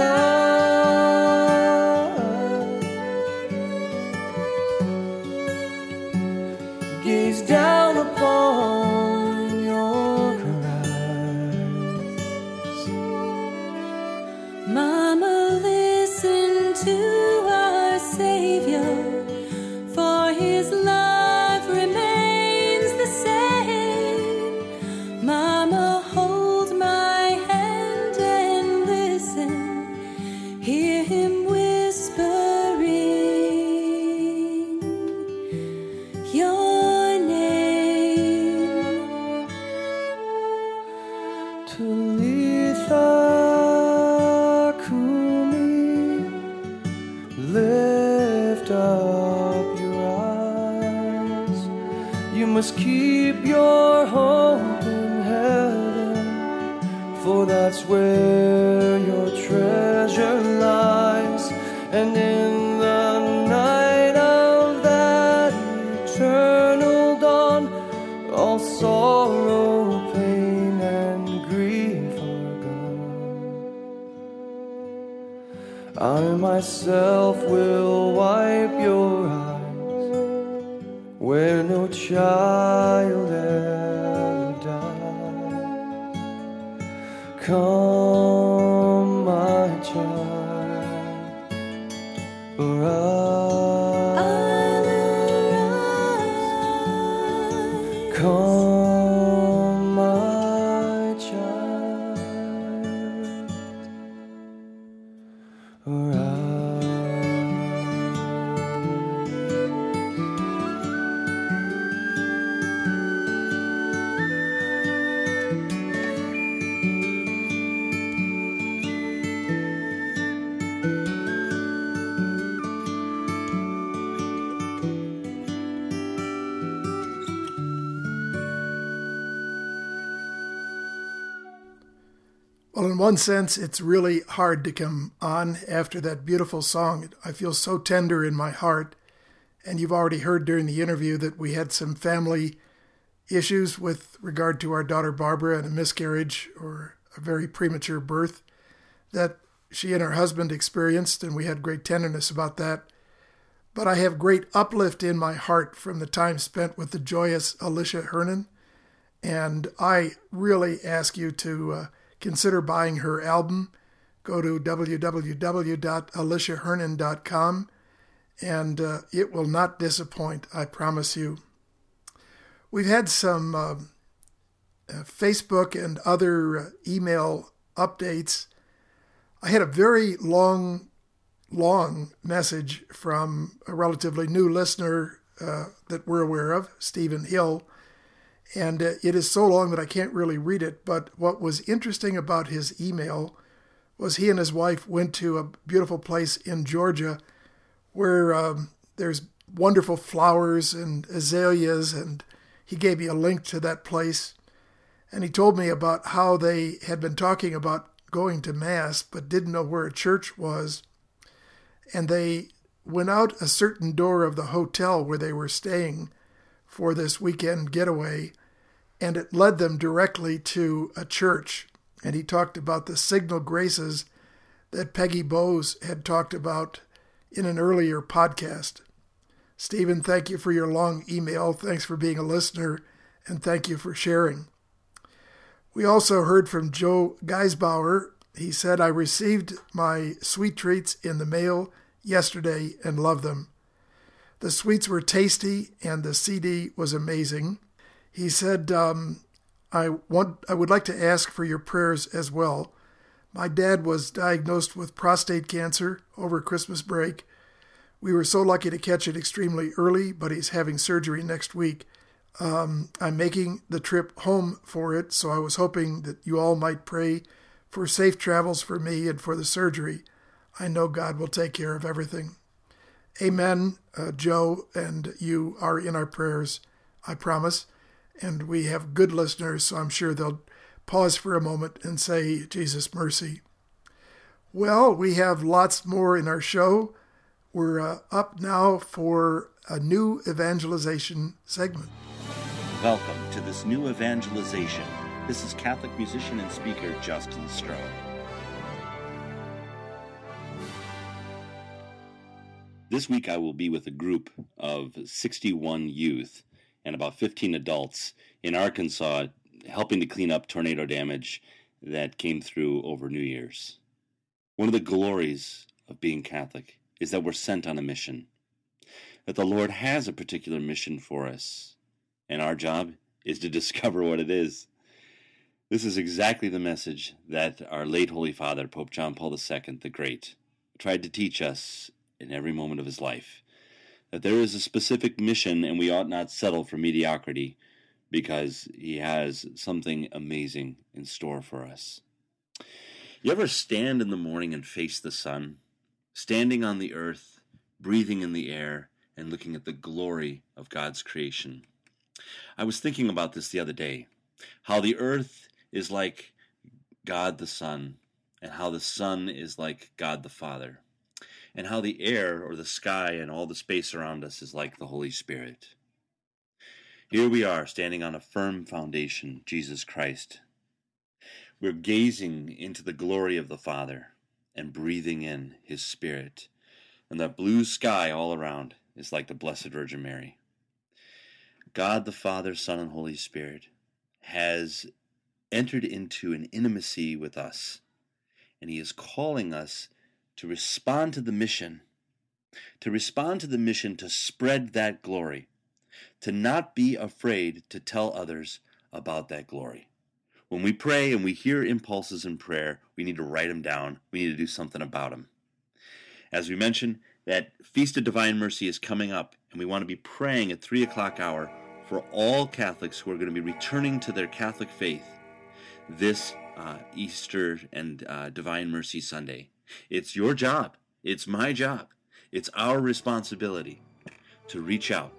gaze down upon your cries. Mama, listen to our Savior, for his love remains the same. Mama, hold my hand and listen. Hear him whispering your name. Talitha Kumi, lift up your eyes. You must keep your hope in heaven, for that's where your treasure lies. And in the night of that eternal dawn, all sorrow, pain, and grief are gone. I myself will wipe your eyes where no child ever died. Come, my child, Well, in one sense, it's really hard to come on after that beautiful song. I feel so tender in my heart. And you've already heard during the interview that we had some family issues with regard to our daughter Barbara and a miscarriage or a very premature birth that she and her husband experienced, and we had great tenderness about that. But I have great uplift in my heart from the time spent with the joyous Alicia Hernon, and I really ask you to uh, consider buying her album. Go to w w w dot alicia hernon dot com, and uh, it will not disappoint, I promise you. We've had some uh, uh, Facebook and other uh, email updates. I had a very long, long message from a relatively new listener uh, that we're aware of, Stephen Hill, and uh, it is so long that I can't really read it, but what was interesting about his email was he and his wife went to a beautiful place in Georgia where um, there's wonderful flowers and azaleas, and he gave me a link to that place, and he told me about how they had been talking about going to Mass but didn't know where a church was, and they went out a certain door of the hotel where they were staying for this weekend getaway, and it led them directly to a church. And he talked about the signal graces that Peggy Bowes had talked about in an earlier podcast. Stephen, thank you for your long email. Thanks for being a listener, and thank you for sharing. We also heard from Joe Geisbauer. He said, I received my sweet treats in the mail yesterday and love them. The sweets were tasty and the C D was amazing. He said, um, I want, I would like to ask for your prayers as well. My dad was diagnosed with prostate cancer over Christmas break. We were so lucky to catch it extremely early, but he's having surgery next week. Um, I'm making the trip home for it, so I was hoping that you all might pray for safe travels for me and for the surgery. I know God will take care of everything. Amen, uh, Joe, and you are in our prayers, I promise. And we have good listeners, so I'm sure they'll pause for a moment and say, Jesus, mercy. Well, we have lots more in our show. We're uh, up now for a new evangelization segment. Welcome to this new evangelization. This is Catholic musician and speaker Justin Stroh. This week I will be with a group of sixty-one youth and about fifteen adults in Arkansas helping to clean up tornado damage that came through over New Year's. One of the glories of being Catholic is that we're sent on a mission, that the Lord has a particular mission for us, and our job is to discover what it is. This is exactly the message that our late Holy Father, Pope John Paul the Second the Great, tried to teach us in every moment of his life, that there is a specific mission and we ought not settle for mediocrity because he has something amazing in store for us. You ever stand in the morning and face the sun, standing on the earth, breathing in the air, and looking at the glory of God's creation? I was thinking about this the other day, how the earth is like God the Son, and how the Son is like God the Father, and how the air or the sky and all the space around us is like the Holy Spirit. Here we are standing on a firm foundation, Jesus Christ. We're gazing into the glory of the Father and breathing in his Spirit, and that blue sky all around is like the Blessed Virgin Mary. God the Father, Son, and Holy Spirit has entered into an intimacy with us, and he is calling us to respond to the mission, to respond to the mission to spread that glory, to not be afraid to tell others about that glory. When we pray and we hear impulses in prayer, we need to write them down. We need to do something about them. As we mentioned, that Feast of Divine Mercy is coming up, and we want to be praying at three o'clock hour for all Catholics who are going to be returning to their Catholic faith this uh, Easter and uh, Divine Mercy Sunday. It's your job. It's my job. It's our responsibility to reach out,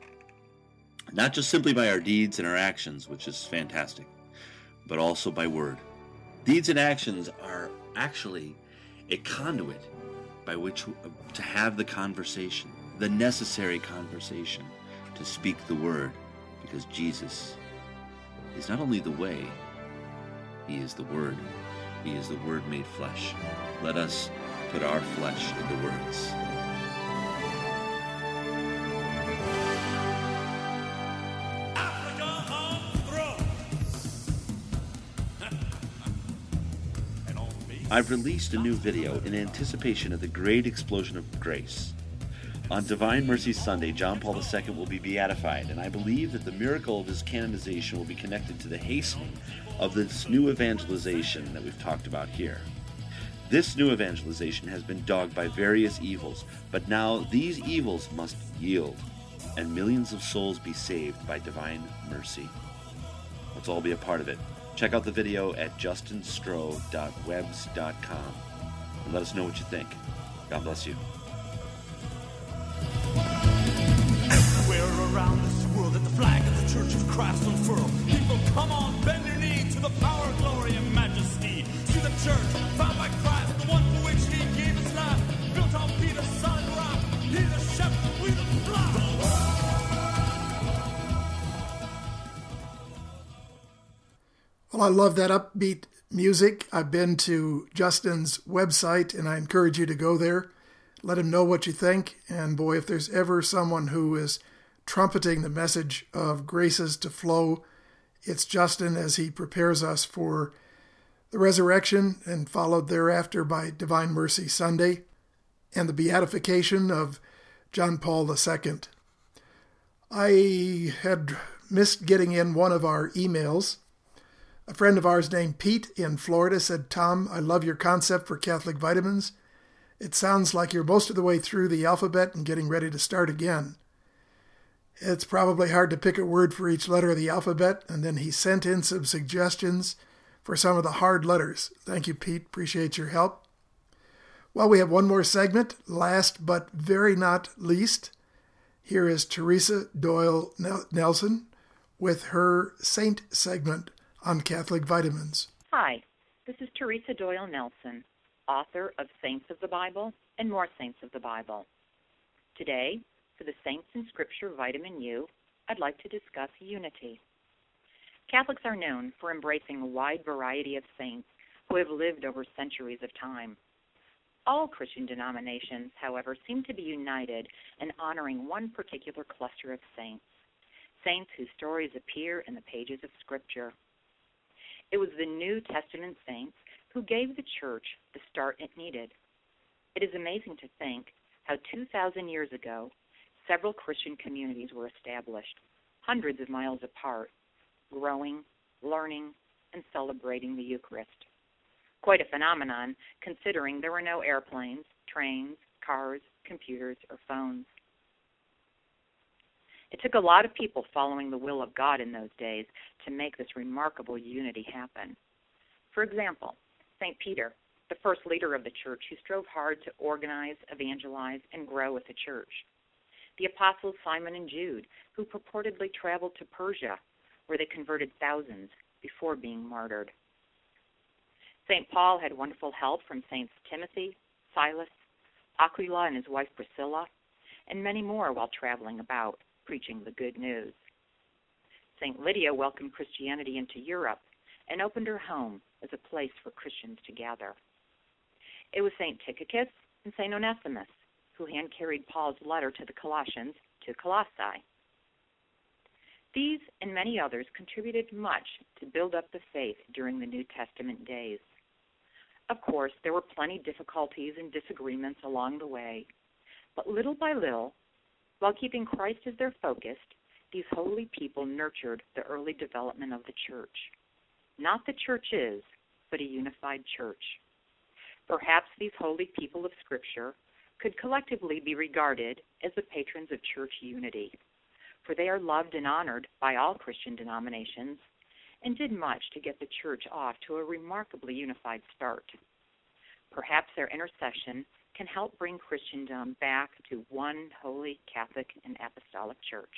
not just simply by our deeds and our actions, which is fantastic, but also by word. Deeds and actions are actually a conduit by which to have the conversation, the necessary conversation to speak the word, because Jesus is not only the way, he is the word. He is the word made flesh. Let us put our flesh into words. I've released a new video in anticipation of the great explosion of grace. On Divine Mercy Sunday, John Paul the Second will be beatified, and I believe that the miracle of his canonization will be connected to the hastening of this new evangelization that we've talked about here. This new evangelization has been dogged by various evils, but now these evils must yield, and millions of souls be saved by divine mercy. Let's all be a part of it. Check out the video at justin stroh dot webs dot com and let us know what you think. God bless you. Everywhere around this world that the flag of the Church of Christ unfurl. People come on, bend their knee to the power, glory, and majesty. To the church, found by Christ, the one for which he gave his life. Built on Peter's solid rock. He the shepherd, we the flock. Well, I love that upbeat music. I've been to Justin's website, and I encourage you to go there. Let him know what you think. And boy, if there's ever someone who is trumpeting the message of graces to flow, it's Justin, as he prepares us for the resurrection and followed thereafter by Divine Mercy Sunday and the beatification of John Paul the Second. I had missed getting in one of our emails. A friend of ours named Pete in Florida said, "Tom, I love your concept for Catholic vitamins. It sounds like you're most of the way through the alphabet and getting ready to start again." It's probably hard to pick a word for each letter of the alphabet, and then he sent in some suggestions for some of the hard letters. Thank you, Pete. Appreciate your help. Well, we have one more segment, last but very not least. Here is Teresa Doyle Nelson with her Saint segment on Catholic vitamins. Hi, this is Teresa Doyle Nelson, author of Saints of the Bible and More Saints of the Bible. Today, for the Saints in Scripture Vitamin U, I'd like to discuss unity. Catholics are known for embracing a wide variety of saints who have lived over centuries of time. All Christian denominations, however, seem to be united in honoring one particular cluster of saints, saints whose stories appear in the pages of Scripture. It was the New Testament saints who gave the Church the start it needed. It is amazing to think how two thousand years ago, several Christian communities were established, hundreds of miles apart, growing, learning, and celebrating the Eucharist. Quite a phenomenon, considering there were no airplanes, trains, cars, computers, or phones. It took a lot of people following the will of God in those days to make this remarkable unity happen. For example, Saint Peter, the first leader of the Church who strove hard to organize, evangelize, and grow with the Church. The apostles Simon and Jude, who purportedly traveled to Persia, where they converted thousands before being martyred. Saint Paul had wonderful help from Saints Timothy, Silas, Aquila and his wife Priscilla, and many more while traveling about, preaching the good news. Saint Lydia welcomed Christianity into Europe and opened her home as a place for Christians to gather. It was Saint Tychicus and Saint Onesimus who hand-carried Paul's letter to the Colossians to Colossae. These and many others contributed much to build up the faith during the New Testament days. Of course, there were plenty of difficulties and disagreements along the way, but little by little, while keeping Christ as their focus, these holy people nurtured the early development of the Church. Not the churches, but a unified church. Perhaps these holy people of Scripture could collectively be regarded as the patrons of church unity, for they are loved and honored by all Christian denominations and did much to get the Church off to a remarkably unified start. Perhaps their intercession can help bring Christendom back to one holy Catholic and Apostolic Church.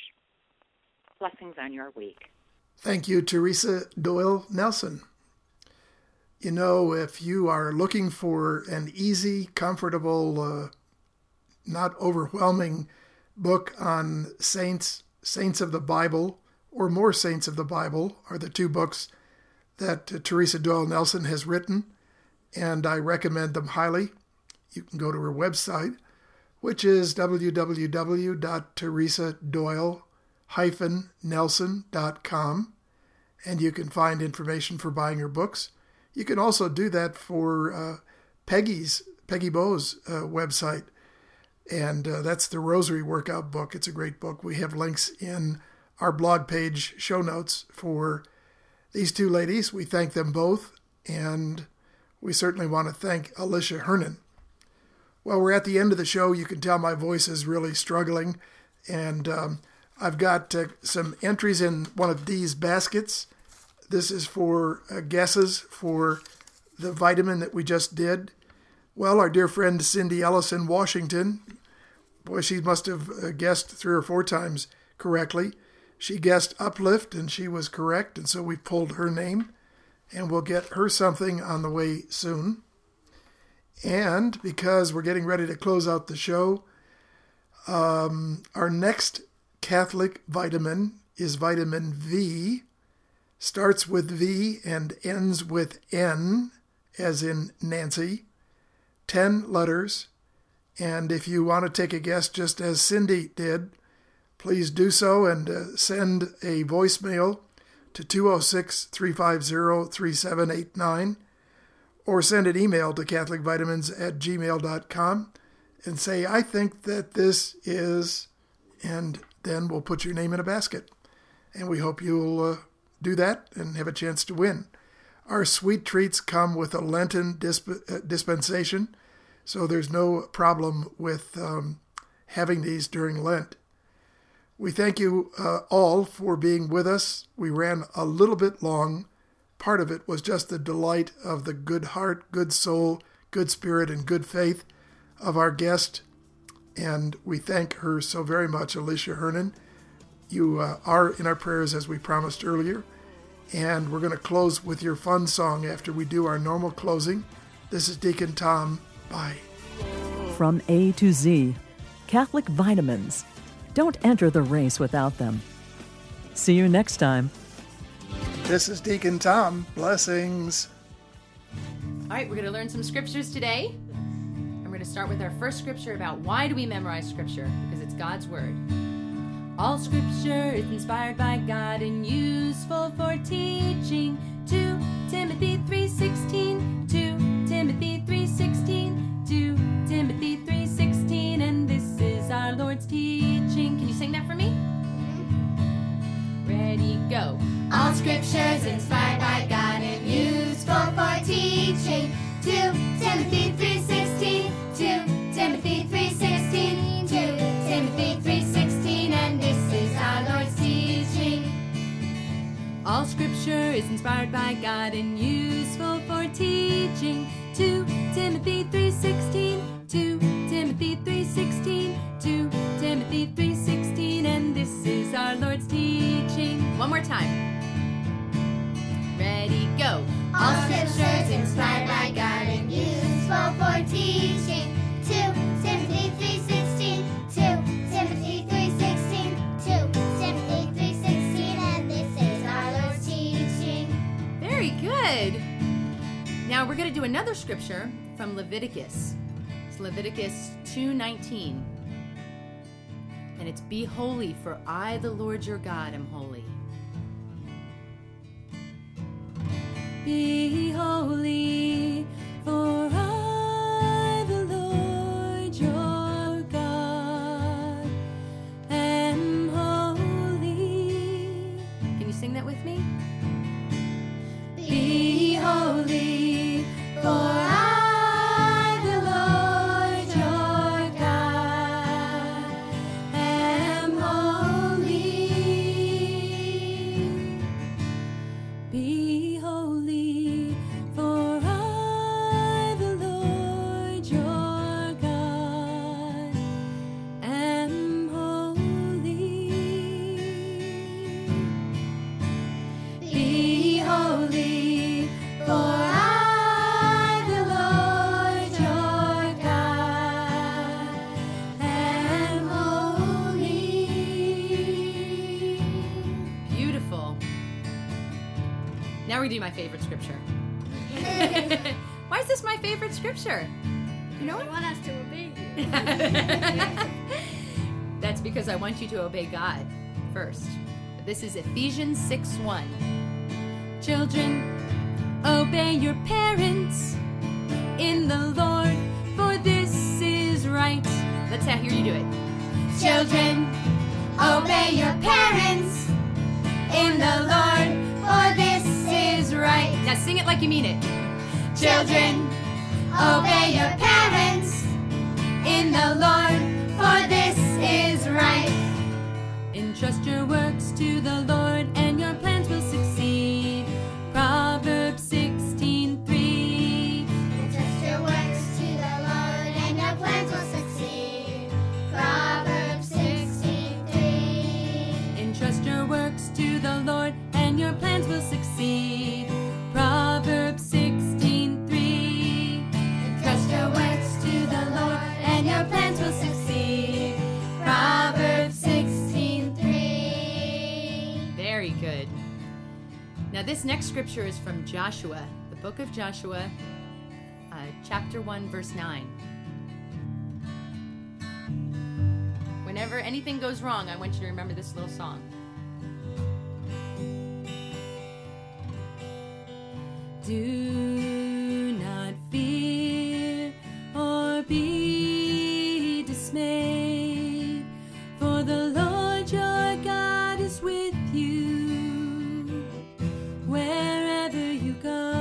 Blessings on your week. Thank you, Teresa Doyle Nelson. You know, if you are looking for an easy, comfortable, uh, not overwhelming book on saints, saints of the Bible, or more saints of the Bible, are the two books that uh, Teresa Doyle Nelson has written, and I recommend them highly. You can go to her website, which is w w w dot teresa doyle dash nelson dot com, and you can find information for buying her books. You can also do that for uh, Peggy's, Peggy Bowe's uh, website, and uh, that's the Rosary Workout book. It's a great book. We have links in our blog page show notes for these two ladies. We thank them both, and we certainly want to thank Alicia Hernan. Well, we're at the end of the show. You can tell my voice is really struggling, and um, I've got uh, some entries in one of these baskets. This is for uh, guesses for the vitamin that we just did. Well, our dear friend Cindy Ellis in Washington, boy, she must have uh, guessed three or four times correctly. She guessed Uplift, and she was correct, and so we pulled her name, and we'll get her something on the way soon. And because we're getting ready to close out the show, um, our next Catholic vitamin is vitamin V. Starts with V and ends with N, as in Nancy. Ten letters. And if you want to take a guess, just as Cindy did, please do so and uh, send a voicemail to two oh six, three five zero, three seven eight nine, or send an email to catholic vitamins at gmail dot com and say, I think that this is, and then we'll put your name in a basket. And we hope you'll uh, do that and have a chance to win. Our sweet treats come with a Lenten disp- uh, dispensation, so there's no problem with um, having these during Lent. We thank you uh, all for being with us. We ran a little bit long. Part of it was just the delight of the good heart, good soul, good spirit, and good faith of our guest. And we thank her so very much, Alicia Hernan. You uh, are in our prayers as we promised earlier. And we're going to close with your fun song after we do our normal closing. This is Deacon Tom. Bye. From A to Z, Catholic Vitamins. Don't enter the race without them. See you next time. This is Deacon Tom. Blessings. All right, we're going to learn some scriptures today. And we're going to start with our first scripture about why do we memorize scripture? Because it's God's word. All scripture is inspired by God and useful for teaching. Second Timothy three sixteen, Second Timothy three sixteen, Second Timothy three sixteen, and this is our Lord's teaching. Can you sing that for me? Ready, go. All scripture is inspired by God and useful for teaching. Second Timothy three sixteen, Second Timothy three sixteen, Second Timothy three sixteen, and this is our Lord's teaching. All scripture is inspired by God and useful for teaching. Second Timothy three sixteen, Second Timothy three sixteen, Second Timothy three sixteen, and this is our Lord's teaching. One more time. Ready, go. All scripture is inspired by God and useful for teaching. Second Timothy three sixteen, Second Timothy three sixteen, Second Timothy three sixteen, and this is our Lord's teaching. Very good. Now we're going to do another scripture from Leviticus. It's Leviticus two nineteen. And it's, be holy, for I, the Lord your God, am holy. Be holy, for I, the Lord your God, am holy. Can you sing that with me? Be holy, for I, the Lord your God, am holy. Be holy, for I, with you my favorite scripture. Why is this my favorite scripture? You know what? I want us to obey you. That's because I want you to obey God first. This is Ephesians six one. Children, obey your parents in the Lord, for this is right. Let's hear you do it. Children, obey your parents in the Lord, for this is right. Now sing it like you mean it. Children, obey your parents in the Lord, for this is right. Entrust your works to the Lord, and your plans will succeed. Proverbs sixteen three. Entrust your works to the Lord, and your plans will succeed. Proverbs sixteen three. Entrust your works to the Lord, and your plans will succeed. Proverbs sixteen three. Entrust your works to the Lord, and your plans will succeed. Proverbs sixteen three. Very good. Now this next scripture is from Joshua, the book of Joshua, uh, chapter one, verse nine. Whenever anything goes wrong, I want you to remember this little song. Do not fear or be dismayed, for the Lord your God is with you wherever you go.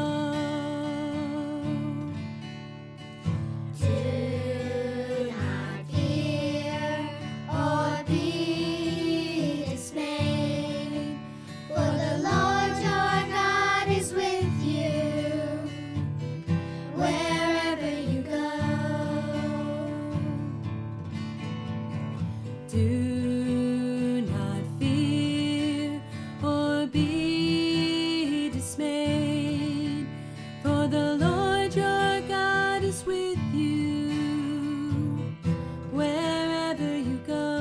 Do not fear or be dismayed, for the Lord your God is with you wherever you go. Do not fear or be dismayed, for the Lord your God is with you wherever you go.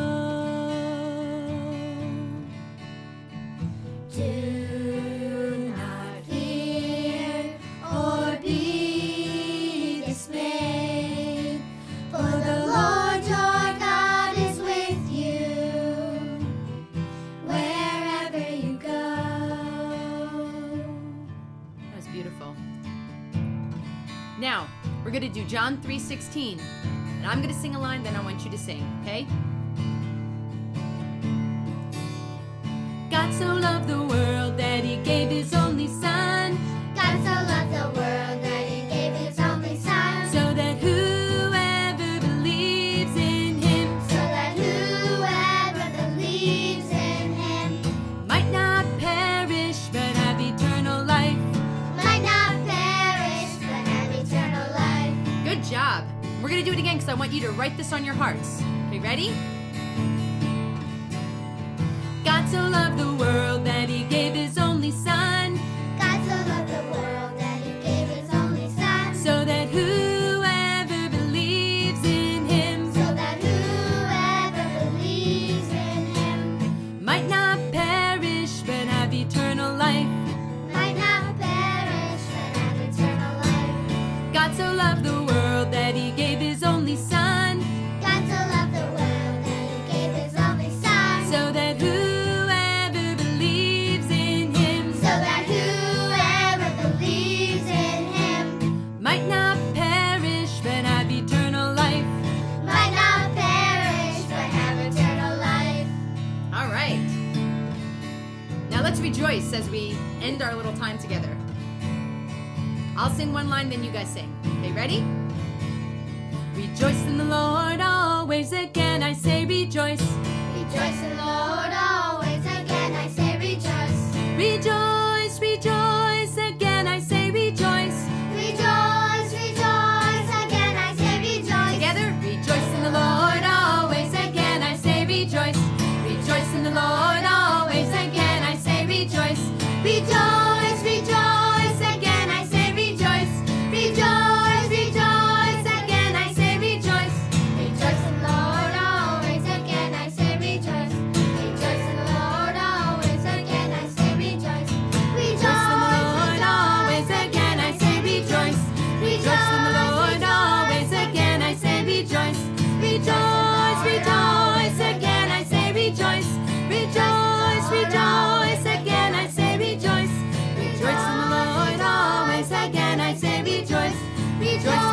Do not fear or be dismayed, for the Lord your God is with you wherever you go. That was beautiful. Now, we're going to do John three sixteen. And I'm going to sing a line, then I want you to sing, okay? God so loved the world that he gave his only son, God so loved the world that he gave his only son, so that whoever believes in him so that whoever believes in him might not perish but have eternal life. might not perish but have eternal life. Good job. We're going to do it again because I want you to write this on your hearts. Okay, ready? God so loved the world that he gave his only son, God so loved the world that he gave his only son, so that whoever believes in him so that whoever believes in him might not perish but have eternal life. might not perish but have eternal life. God so loved the world that he gave his only son, God so loved the world that he gave his only son, so that whoever believes in him so that whoever believes in him might not perish but have eternal life. might not perish but have eternal life. All right. Now let's rejoice as we end our little time together. I'll sing one line, then you guys sing. Okay, ready? Rejoice in the Lord always. Again, I say rejoice. Rejoice in the Lord always. Again I say rejoice. Rejoice, rejoice. Again, I say rejoice. Rejoice, rejoice. Again I say rejoice. Together, rejoice in the Lord always. Again, I say rejoice. Rejoice in the Lord always. Again, I say rejoice. Rejoice, rejoice. Again I say rejoice. Rejoice, rejoice. Again I say rejoice. Rejoice in the Lord always. Again I say rejoice. Rejoice in the Lord rejoice.